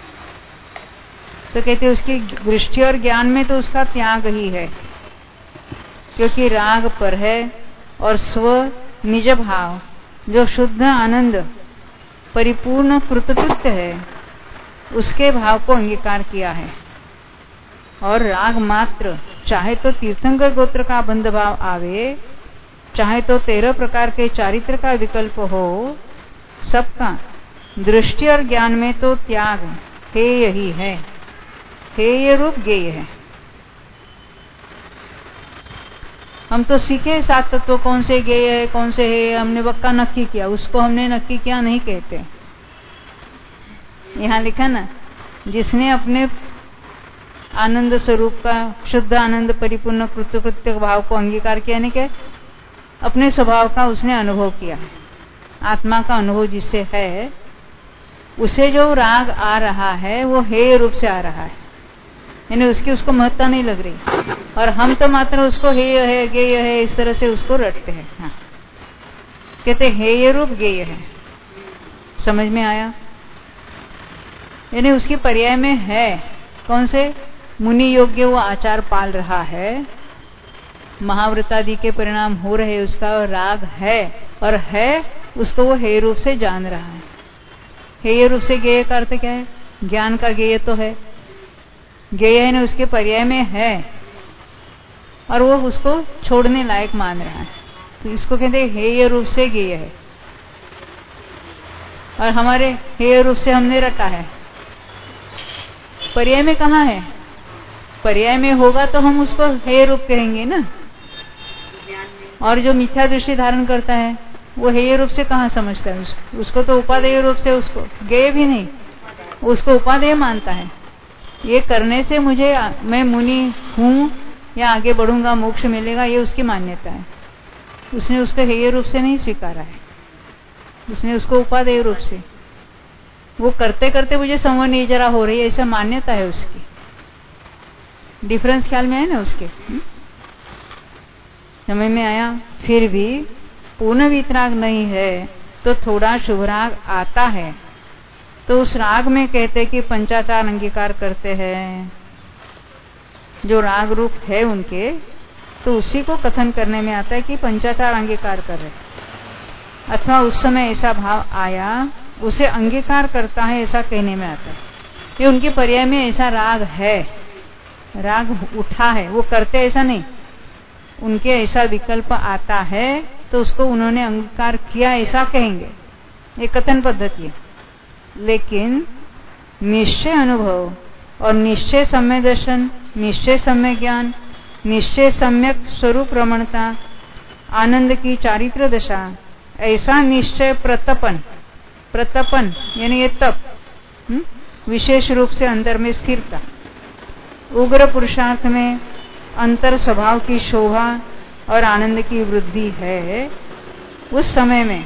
Speaker 1: तो कहते उसकी दृष्टि और ज्ञान में तो उसका त्याग ही है, क्योंकि राग पर है और स्व निज भाव जो शुद्ध आनंद परिपूर्ण कृतकृत्य है, उसके भाव को अंगीकार किया है। और राग मात्र, चाहे तो तीर्थंकर गोत्र का बंध भाव आवे, चाहे तो 13 प्रकार के चारित्र का विकल्प हो, सबका दृष्टि और ज्ञान में तो त्याग हेय ही है, हेय रूप गेय है। हम तो सीखे 7 तत्व कौन से गेय है कौन से हेय, हमने वक्का नक्की किया, उसको हमने नक्की किया नहीं कहते। यहाँ लिखा ना, जिसने अपने आनंद स्वरूप का शुद्ध आनंद परिपूर्ण कृतकृत्य भाव को अंगीकार किया, नहीं क्या, अपने स्वभाव का उसने अनुभव किया है, आत्मा का अनुभव जिससे है, उसे जो राग आ रहा है वो हेय रूप से आ रहा है, यानी उसकी उसको महत्ता नहीं लग रही। और हम तो मात्र उसको हेय है गेय है इस तरह से उसको रटते हैं। हाँ, कहते हेय रूप गेय है। समझ में आया? यानी उसकी पर्याय में है कौन से, मुनि योग्य वो आचार पाल रहा है, महाव्रतादि के परिणाम हो रहे, उसका राग है, और है उसको वो हेय रूप से जान रहा है। हेय रूप से गेय का अर्थ क्या है? ज्ञान का गेय तो है, गेय है ना, उसके पर्याय में है, और वो उसको छोड़ने लायक मान रहा है, तो इसको कहते हैं हेय रूप से गेय है। और हमारे हेय रूप से हमने रटा है, पर्याय में कहाँ है? पर्याय में होगा तो हम उसको हेय रूप कहेंगे ना। और जो मिथ्या दृष्टि धारण करता है वो हेय रूप से कहाँ समझता है? उसको तो उपादेय रूप से, उसको गेय भी नहीं, उसको उपादेय मानता है। ये करने से मुझे, मैं मुनि हूं या आगे बढ़ूंगा, मोक्ष मिलेगा, ये उसकी मान्यता है। उसने उसको हेय रूप से नहीं स्वीकारा है, उसने उसको उपादेय रूप से, वो करते करते मुझे संवर्ण जरा हो रही है, ऐसा मान्यता है उसकी। डिफरेंस ख्याल में है ना उसके? समझ में आया? फिर भी पूर्ण वितराग नहीं है तो थोड़ा शुभ राग आता है, तो उस राग में कहते कि पंचाचार अंगीकार करते हैं, जो राग रूप है उनके, तो उसी को कथन करने में आता है कि पंचाचार अंगीकार कर रहे, अथवा उस समय ऐसा भाव आया उसे अंगीकार करता है, ऐसा कहने में आता है। ये उनके पर्याय में ऐसा राग है, राग उठा है, वो करते ऐसा नहीं, उनके ऐसा विकल्प आता है तो उसको उन्होंने अंगीकार किया ऐसा कहेंगे, ये कथन पद्धति है। लेकिन निश्चय अनुभव और निश्चय सम्य दर्शन, निश्चय सम्य ज्ञान, निश्चय सम्यक स्वरूप रमणता, आनंद की चारित्र दशा, ऐसा निश्चय प्रतपन, प्रतपन यानी ये तप, विशेष रूप से अंदर में स्थिरता, उग्र पुरुषार्थ में अंतर स्वभाव की शोभा और आनंद की वृद्धि है, उस समय में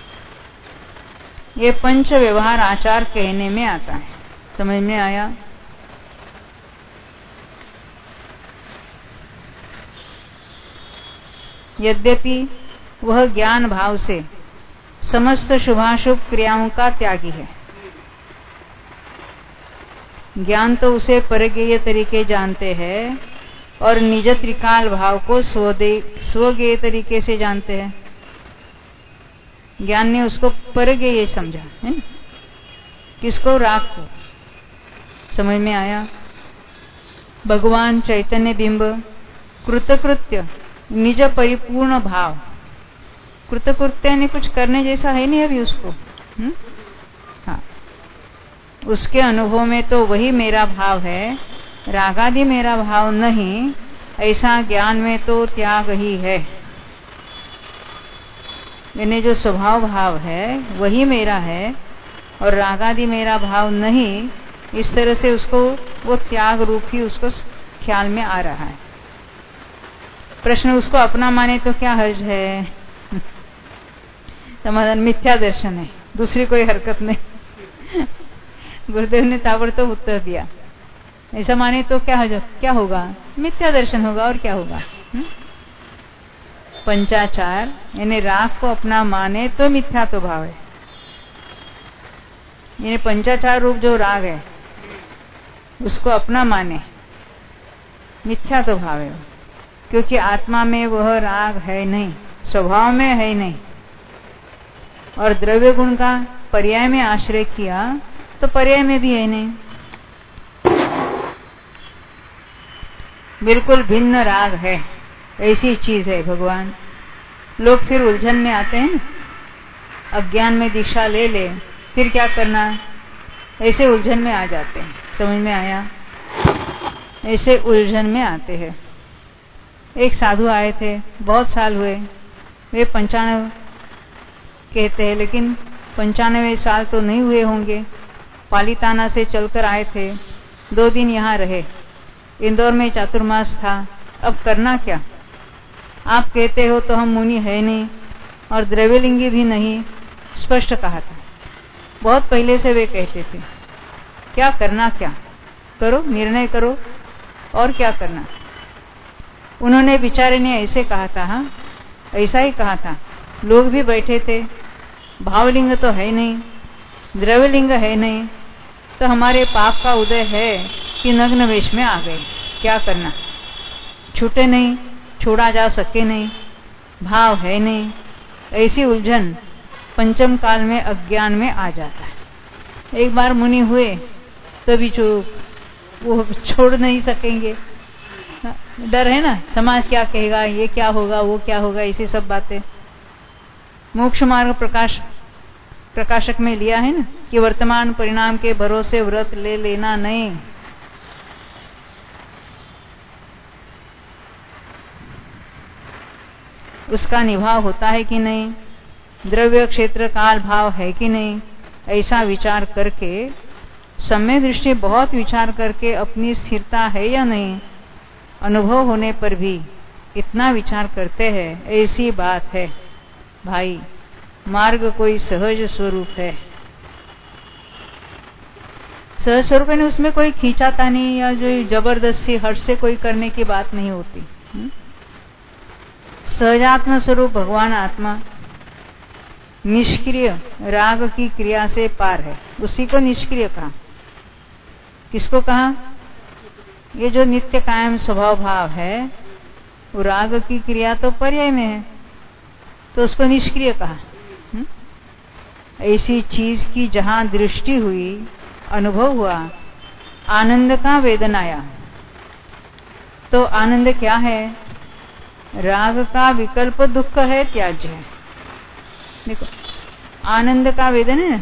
Speaker 1: ये पंच व्यवहार आचार कहने में आता है। समझ में आया? यद्यपि वह ज्ञान भाव से समस्त शुभाशुभ क्रियाओं का त्यागी है, ज्ञान तो उसे परगेय तरीके जानते हैं और निज त्रिकाल भाव को स्वगेय तरीके से जानते हैं। ज्ञान ने उसको परगेय समझा है ना, किसको? राग को। समझ में आया? भगवान चैतन्य बिंब कृतकृत्य निज परिपूर्ण भाव, कृतकृत्य ने कुछ करने जैसा है नहीं अभी उसको, हाँ, उसके अनुभव में तो वही मेरा भाव है, रागादि मेरा भाव नहीं, ऐसा ज्ञान में तो त्याग ही है। यानी जो स्वभाव भाव है वही मेरा है और रागादि मेरा भाव नहीं, इस तरह से उसको वो त्याग रूप ही उसको ख्याल में आ रहा है। प्रश्न, उसको अपना माने तो क्या हर्ज है? समाधान, मिथ्या दर्शन है, दूसरी कोई हरकत नहीं। गुरुदेव ने ताबड़तोब उत्तर दिया, ऐसा माने तो क्या होगा? मिथ्या दर्शन होगा, और क्या होगा? पंचाचार यानी राग को अपना माने तो मिथ्या तो भाव है, यानी पंचाचार रूप जो राग है उसको अपना माने, मिथ्या तो भाव है, क्योंकि आत्मा में वह राग है नहीं, स्वभाव में है नहीं, और द्रव्य गुण का पर्याय में आश्रय किया तो पर्याय में भी है नहीं, बिल्कुल भिन्न राग है, ऐसी चीज है भगवान। लोग फिर उलझन में आते हैं, अज्ञान में दीक्षा ले ले, फिर क्या करना, ऐसे उलझन में आ जाते हैं। समझ में आया? ऐसे उलझन में आते हैं। एक साधु आए थे, बहुत साल हुए, वे 95 कहते हैं, लेकिन 95 साल तो नहीं हुए होंगे। पालीताना से चलकर आए थे, 2 दिन यहाँ रहे। इंदौर में चातुर्मास था। अब करना क्या? आप कहते हो तो हम मुनि है नहीं और द्रव्यलिंगी भी नहीं, स्पष्ट कहा था। बहुत पहले से वे कहते थे। क्या करना, क्या करो, निर्णय करो, और क्या करना। उन्होंने बेचारे ने ऐसे कहा था, हाँ ऐसा ही कहा था। लोग भी बैठे थे, भावलिंग तो है नहीं, द्रव्यलिंग है नहीं, तो हमारे पाप का उदय है कि नग्न वेश में आ गए, क्या करना। छूटे नहीं, छोड़ा जा सके नहीं, भाव है नहीं, ऐसी उलझन पंचम काल में अज्ञान में आ जाता है। एक बार मुनि हुए तभी वो छोड़ नहीं सकेंगे, डर है ना, समाज क्या कहेगा, ये क्या होगा, वो क्या होगा, ऐसी सब बातें। मोक्ष मार्ग प्रकाशक में लिया है ना कि वर्तमान परिणाम के भरोसे व्रत ले लेना नहीं। उसका निभाव होता है कि नहीं, द्रव्य क्षेत्र काल भाव है कि नहीं, ऐसा विचार करके, सम्यक दृष्टि बहुत विचार करके अपनी स्थिरता है या नहीं, अनुभव होने पर भी इतना विचार करते हैं, ऐसी बात है भाई। मार्ग कोई सहज स्वरूप है। सहज स्वरूप है, उसमें कोई खींचातानी या जो जबरदस्ती हट से कोई करने की बात नहीं होती। सहजात्म स्वरूप भगवान आत्मा निष्क्रिय राग की क्रिया से पार है, उसी को निष्क्रिय कहा। किसको कहा? ये जो नित्य कायम स्वभाव भाव है, वो राग की क्रिया तो पर्याय में है, तो उसको निष्क्रिय कहा। ऐसी चीज की जहां दृष्टि हुई, अनुभव हुआ, आनंद का वेदन आया, तो आनंद क्या है? राग का विकल्प दुख है, त्याज्य है। देखो, आनंद का वेदन है,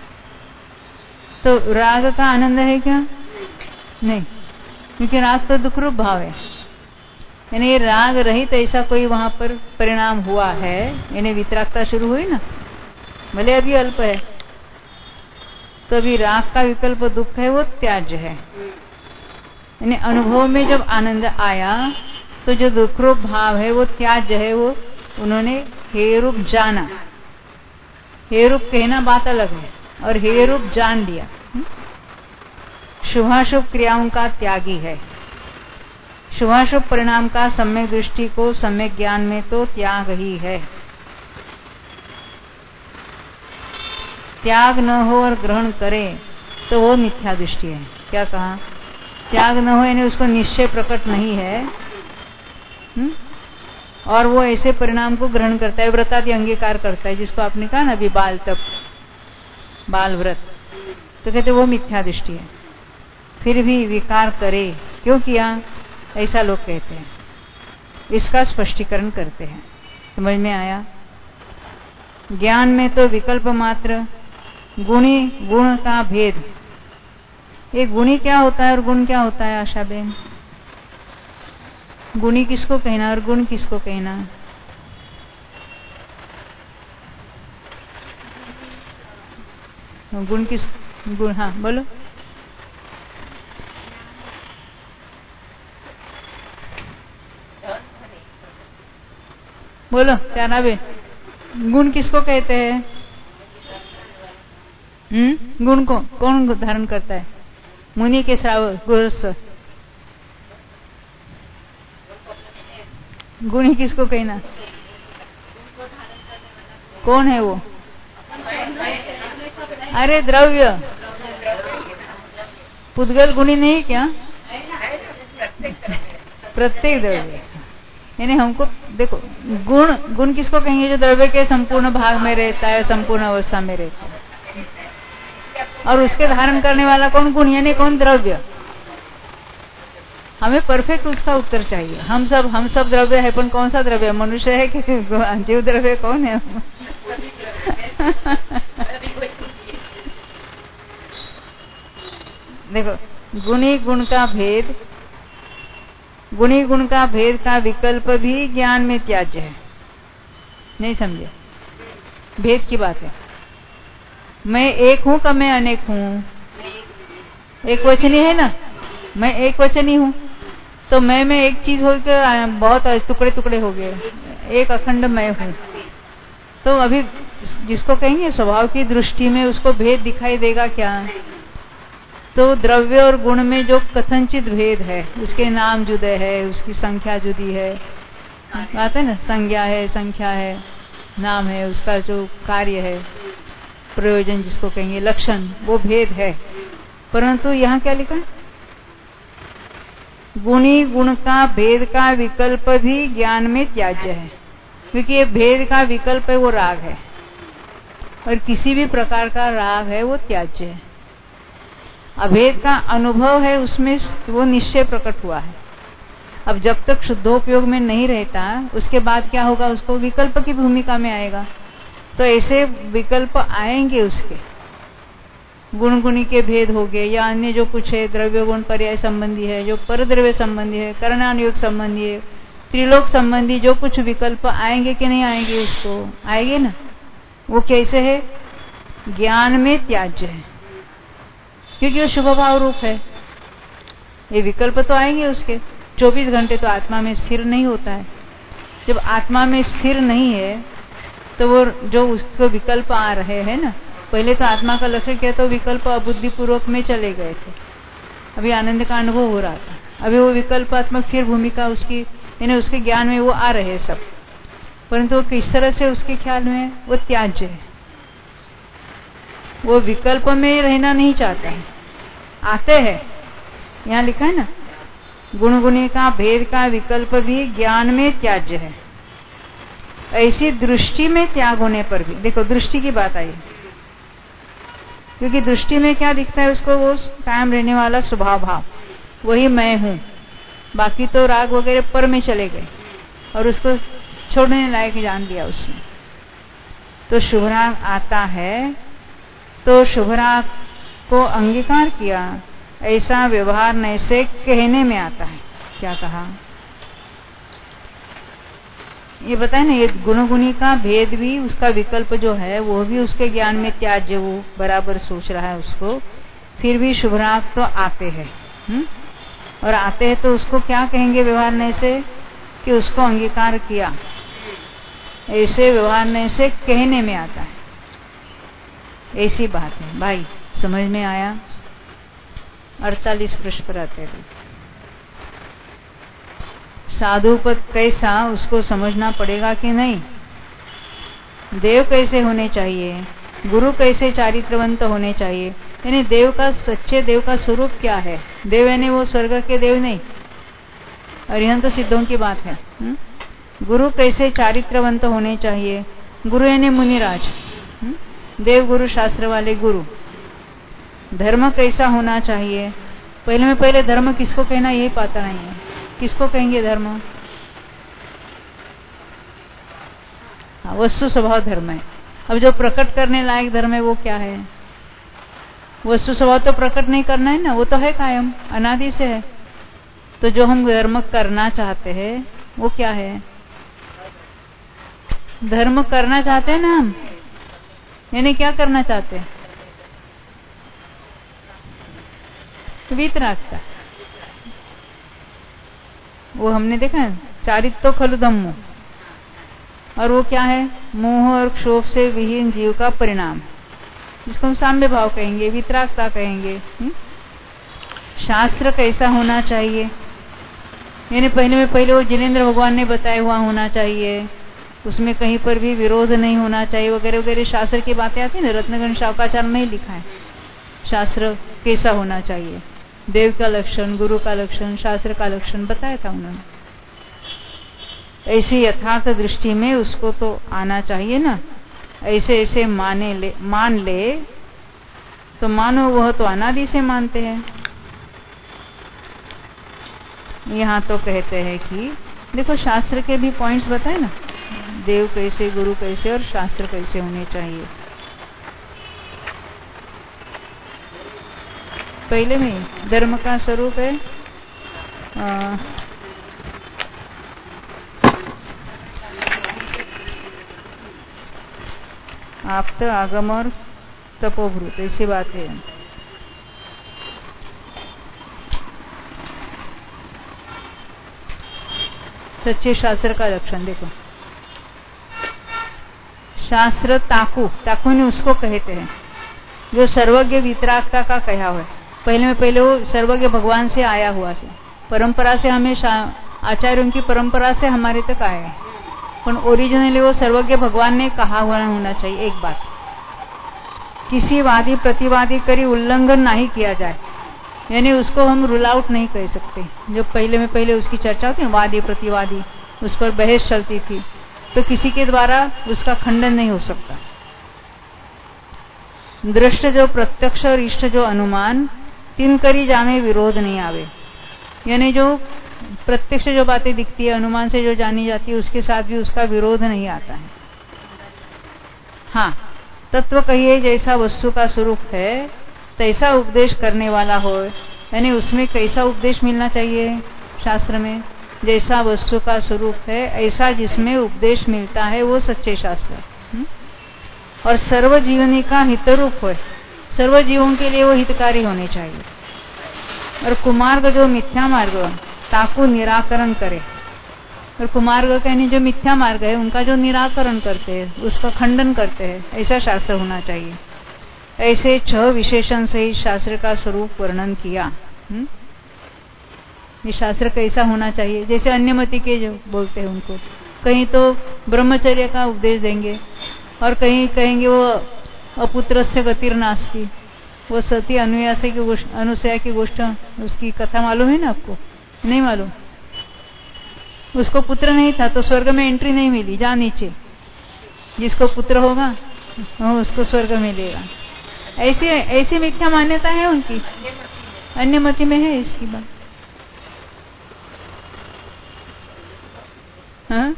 Speaker 1: तो राग का आनंद है क्या? नहीं, क्योंकि राग तो दुख रूप भाव है। यानी राग रहित ऐसा कोई वहां पर परिणाम हुआ है, यानी वितरागता शुरू हुई ना, भले अभी अल्प है, तो अभी राग का विकल्प दुख है, वो त्याज्य है। यानी अनुभव में जब आनंद आया तो जो दुख रूप भाव है वो त्याज्य है, वो उन्होंने हे रूप जाना। हे रूप कहना बात अलग है, और हे रूप जान लिया। शुभाशुभ क्रियाओं का त्यागी है। शुभाशुभ परिणाम का सम्यक दृष्टि को सम्यक ज्ञान में तो त्याग ही है। त्याग न हो और ग्रहण करे तो वो मिथ्या दृष्टि है। क्या कहा? त्याग न हो यानी उसको निश्चय प्रकट नहीं है, और वो ऐसे परिणाम को ग्रहण करता है, व्रतादि अंगीकार करता है, जिसको आपने कहा ना अभी बाल तप, बाल व्रत, तो कहते वो मिथ्या दृष्टि है। फिर भी विकार करे, क्यों किया, ऐसा लोग कहते हैं। इसका स्पष्टीकरण करते हैं। समझ में आया? ज्ञान में तो विकल्प मात्र, गुणी गुण का भेद। ये गुणी क्या होता है और गुण क्या होता है आशा बेन? गुणी किसको कहना और गुण किसको कहना? गुण किस गुण? हाँ बोलो। बोलो प्यारा बे, गुण किसको कहते हैं? गुण को कौन धारण करता है? मुनि के श्रावक, गृहस्थ। गुणी किसको कहना? कौन है वो? अरे द्रव्य, पुद्गल गुणी नहीं क्या? प्रत्येक द्रव्य। यानी हमको देखो, गुण किसको कहेंगे? जो द्रव्य के संपूर्ण भाग में रहता है, संपूर्ण अवस्था में रहता है। और उसके धारण करने वाला कौन? गुण, यानी कौन? द्रव्य। हमें परफेक्ट उसका उत्तर चाहिए। हम सब द्रव्य है, पर कौन सा द्रव्य? मनुष्य है कि जीव द्रव्य? कौन है? देखो, गुणी गुण का भेद, गुणी गुण का भेद का विकल्प भी ज्ञान में त्याज्य है। नहीं समझे? भेद की बात है। मैं एक हूं का मैं अनेक हूं? एक वचनी है ना, मैं एक वचनी हूं, तो मैं में एक चीज होकर बहुत टुकड़े टुकड़े हो गए, एक अखंड मैं हूं। तो अभी जिसको कहेंगे स्वभाव की दृष्टि में उसको भेद दिखाई देगा क्या? तो द्रव्य और गुण में जो कथनचित भेद है, उसके नाम जुदे है, उसकी संख्या जुदी है, बात है ना, संज्ञा है, संख्या है, नाम है, उसका जो कार्य है, प्रयोजन जिसको कहेंगे, लक्षण, वो भेद है। परंतु यहाँ क्या लिखा? गुणी गुण का भेद का विकल्प भी ज्ञान में त्याज्य है, क्योंकि ये भेद का विकल्प है, वो राग है, और किसी भी प्रकार का राग है वो त्याज्य है। अभेद का अनुभव है, उसमें वो निश्चय प्रकट हुआ है। अब जब तक शुद्धोपयोग में नहीं रहता, उसके बाद क्या होगा? उसको विकल्प की भूमिका में आएगा। तो ऐसे विकल्प आएंगे उसके, गुण गुणी के भेद हो गए, या अन्य जो कुछ है, द्रव्य गुण पर्याय संबंधी है, जो परद्रव्य संबंधी है, करणानुयोग संबंधी है, त्रिलोक संबंधी जो कुछ विकल्प आएंगे कि नहीं आएंगे? उसको आएंगे ना। वो कैसे है? ज्ञान में त्याज्य है, क्योंकि वो शुभ भाव रूप है। ये विकल्प तो आएंगे उसके। 24 घंटे तो आत्मा में स्थिर नहीं होता है। जब आत्मा में स्थिर नहीं है तो वो जो उसको विकल्प आ रहे हैं ना, पहले तो आत्मा का लक्षण क्या? तो विकल्प अबुद्धिपूर्वक में चले गए थे, अभी आनंद का अनुभव हो रहा था, अभी वो विकल्पात्मक फिर भूमिका उसकी, यानी उसके ज्ञान में वो आ रहे हैं सब, परंतु वो किस तरह से उसके ख्याल में? वो त्याज्य है, वो विकल्प में रहना नहीं चाहता है। आते हैं, यहाँ लिखा है ना, गुण गुणी का भेद का विकल्प भी ज्ञान में त्याज्य है। ऐसी दृष्टि में त्याग होने पर भी, देखो दृष्टि की बात आई, क्योंकि दृष्टि में क्या दिखता है उसको? वो कायम रहने वाला स्वभाव भाव, वही मैं हूं। बाकी तो राग वगैरह पर में चले गए और उसको छोड़ने लायक जान लिया उसने। तो शुभराग आता है, तो शुभराग को अंगीकार किया, ऐसा व्यवहार नैसे कहने में आता है। क्या कहा? ये बताए ना, ये गुण गुणी का भेद भी, उसका विकल्प जो है वो भी उसके ज्ञान में त्याज्य, वो बराबर सोच रहा है उसको। फिर भी शुभराग तो आते हैं, और आते हैं तो उसको क्या कहेंगे व्यवहार नैसे? कि उसको अंगीकार किया, ऐसे व्यवहार नैसे कहने में आता है। ऐसी बात है भाई, समझ में आया? 48 पृष्ठ पर आते हैं। साधुपद कैसा, उसको समझना पड़ेगा कि नहीं? देव कैसे होने चाहिए, गुरु कैसे चारित्रवंत होने चाहिए, यानी देव का, सच्चे देव का स्वरूप क्या है? देव यानी वो स्वर्ग के देव नहीं, अरिहंत सिद्धों की बात है। गुरु कैसे चारित्रवंत होने चाहिए? गुरु यानी मुनिराज, देव गुरु शास्त्र वाले गुरु। धर्म कैसा होना चाहिए? पहले में पहले धर्म किसको कहना यही पता नहीं है, किसको कहेंगे धर्म? वस्तु स्वभाव धर्म है। अब जो प्रकट करने लायक धर्म है वो क्या है? वस्तु स्वभाव तो प्रकट नहीं करना है ना, वो तो है कायम, अनादि से है। तो जो हम धर्म करना चाहते हैं वो क्या है? धर्म करना चाहते हैं ना हम, यानी क्या करना चाहते हैं? वीतरागता। वो हमने देखा है, चारित्तो खलु धम्मो, और वो क्या है? मोह और क्षोभ से विहीन जीव का परिणाम, जिसको हम साम्य भाव कहेंगे, वितरागता कहेंगे। शास्त्र कैसा होना चाहिए? यानी पहले में पहले वो जिनेंद्र भगवान ने बताया हुआ होना चाहिए, उसमें कहीं पर भी विरोध नहीं होना चाहिए, वगैरह वगैरह शास्त्र की बातें आती है ना। रत्नगण शावकाचार्य में लिखा है शास्त्र कैसा होना चाहिए, देव का लक्षण, गुरु का लक्षण, शास्त्र का लक्षण बताया था उन्होंने। ऐसी यथार्थ दृष्टि में उसको तो आना चाहिए ना। ऐसे ऐसे मान ले तो मानो वह तो अनादि से मानते हैं। यहाँ तो कहते हैं कि देखो शास्त्र के भी पॉइंट्स बताए ना, देव कैसे, गुरु कैसे और शास्त्र कैसे होने चाहिए। पहले में धर्म का स्वरूप है आप्त, आगम और तपोभूत, ऐसी बात है। सच्चे शास्त्र का लक्षण देखो, शास्त्र ताकू ने उसको कहते हैं जो सर्वज्ञ वितरागता का कहा हुआ है। पहले वो सर्वज्ञ भगवान से आया हुआ से, परंपरा से हमें आचार्यों की परंपरा से हमारे तक आया है, पर ओरिजिनली वो सर्वज्ञ भगवान ने कहा हुआ होना चाहिए। एक बात, किसी वादी प्रतिवादी करी उल्लंघन नहीं किया जाए, यानी उसको हम रूल आउट नहीं कर सकते। जो पहले उसकी चर्चा होती है, वादी प्रतिवादी, उस पर बहस चलती थी, तो किसी के द्वारा उसका खंडन नहीं हो सकता। दृष्ट जो प्रत्यक्ष और इष्ट जो अनुमान, तीन करी जामे विरोध नहीं आवे, यानी जो प्रत्यक्ष जो बातें दिखती है, अनुमान से जो जानी जाती है, उसके साथ भी उसका विरोध नहीं आता है। हाँ, तत्व कहिए जैसा वस्तु का स्वरूप है तैसा उपदेश करने वाला हो, यानी उसमें कैसा उपदेश मिलना चाहिए शास्त्र में, जैसा वस्तु का स्वरूप है ऐसा जिसमें उपदेश मिलता है वो सच्चे शास्त्र। और सर्व जीवनी का हितरूप है, सर्व जीवों के लिए वो हितकारी होने चाहिए। और कुमार्ग जो मिथ्या मार्ग ताकू निराकरण करे, और कुमार्ग कहने जो मिथ्या मार्ग है उनका जो निराकरण करते हैं, उसका खंडन करते हैं, ऐसा शास्त्र होना चाहिए। ऐसे 6 विशेषण से ही शास्त्र का स्वरूप वर्णन किया। ये शास्त्र कैसा होना चाहिए, जैसे अन्यमति के जो बोलते हैं उनको, कहीं तो ब्रह्मचर्य का उपदेश देंगे और कहीं कहेंगे वो अपुत्रस्य गतिर्नास्ति, वो सती अनुसया की गोष्ट, उसकी कथा मालूम है ना आपको? नहीं मालूम? उसको पुत्र नहीं था तो स्वर्ग में एंट्री नहीं मिली, जा नीचे, जिसको पुत्र होगा उसको स्वर्ग मिलेगा। ऐसी मिथ्या मान्यता है उनकी, अन्यमति में है इसकी बात। हाँ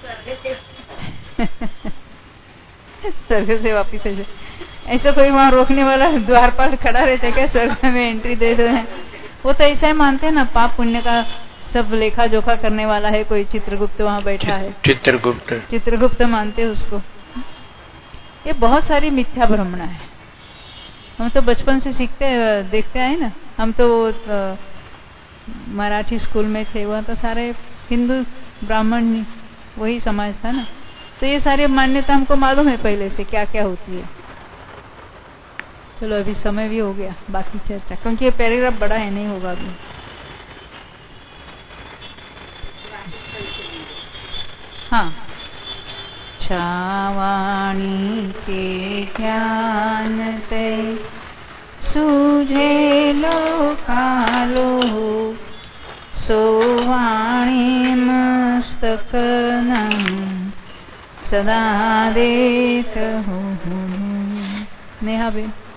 Speaker 1: स्वर्ग से वापिस ऐसा कोई वहां रोकने वाला द्वार पर खड़ा रहता क्या स्वर्ग में एंट्री दे दो? वो तो ऐसा ही मानते हैं ना, पाप पुण्य का सब लेखा जोखा करने वाला है कोई चित्रगुप्त वहां बैठा है, चित्रगुप्त मानते हैं उसको। ये बहुत सारी मिथ्या भ्रमणा है। हम तो बचपन से देखते आए ना, हम तो मराठी स्कूल में थे, वहां तो सारे हिंदू ब्राह्मण वही समाज था ना, तो ये सारी मान्यता हमको मालूम है पहले से क्या क्या होती है। चलो अभी समय भी हो गया, बाकी चर्चा, क्योंकि ये पैराग्राफ बड़ा है, नहीं होगा अभी। हाँ, छावाणी के ज्ञान ते सूझे लोकालो, सोवाणी मस्तक सदा देत हो। नेहा बेन।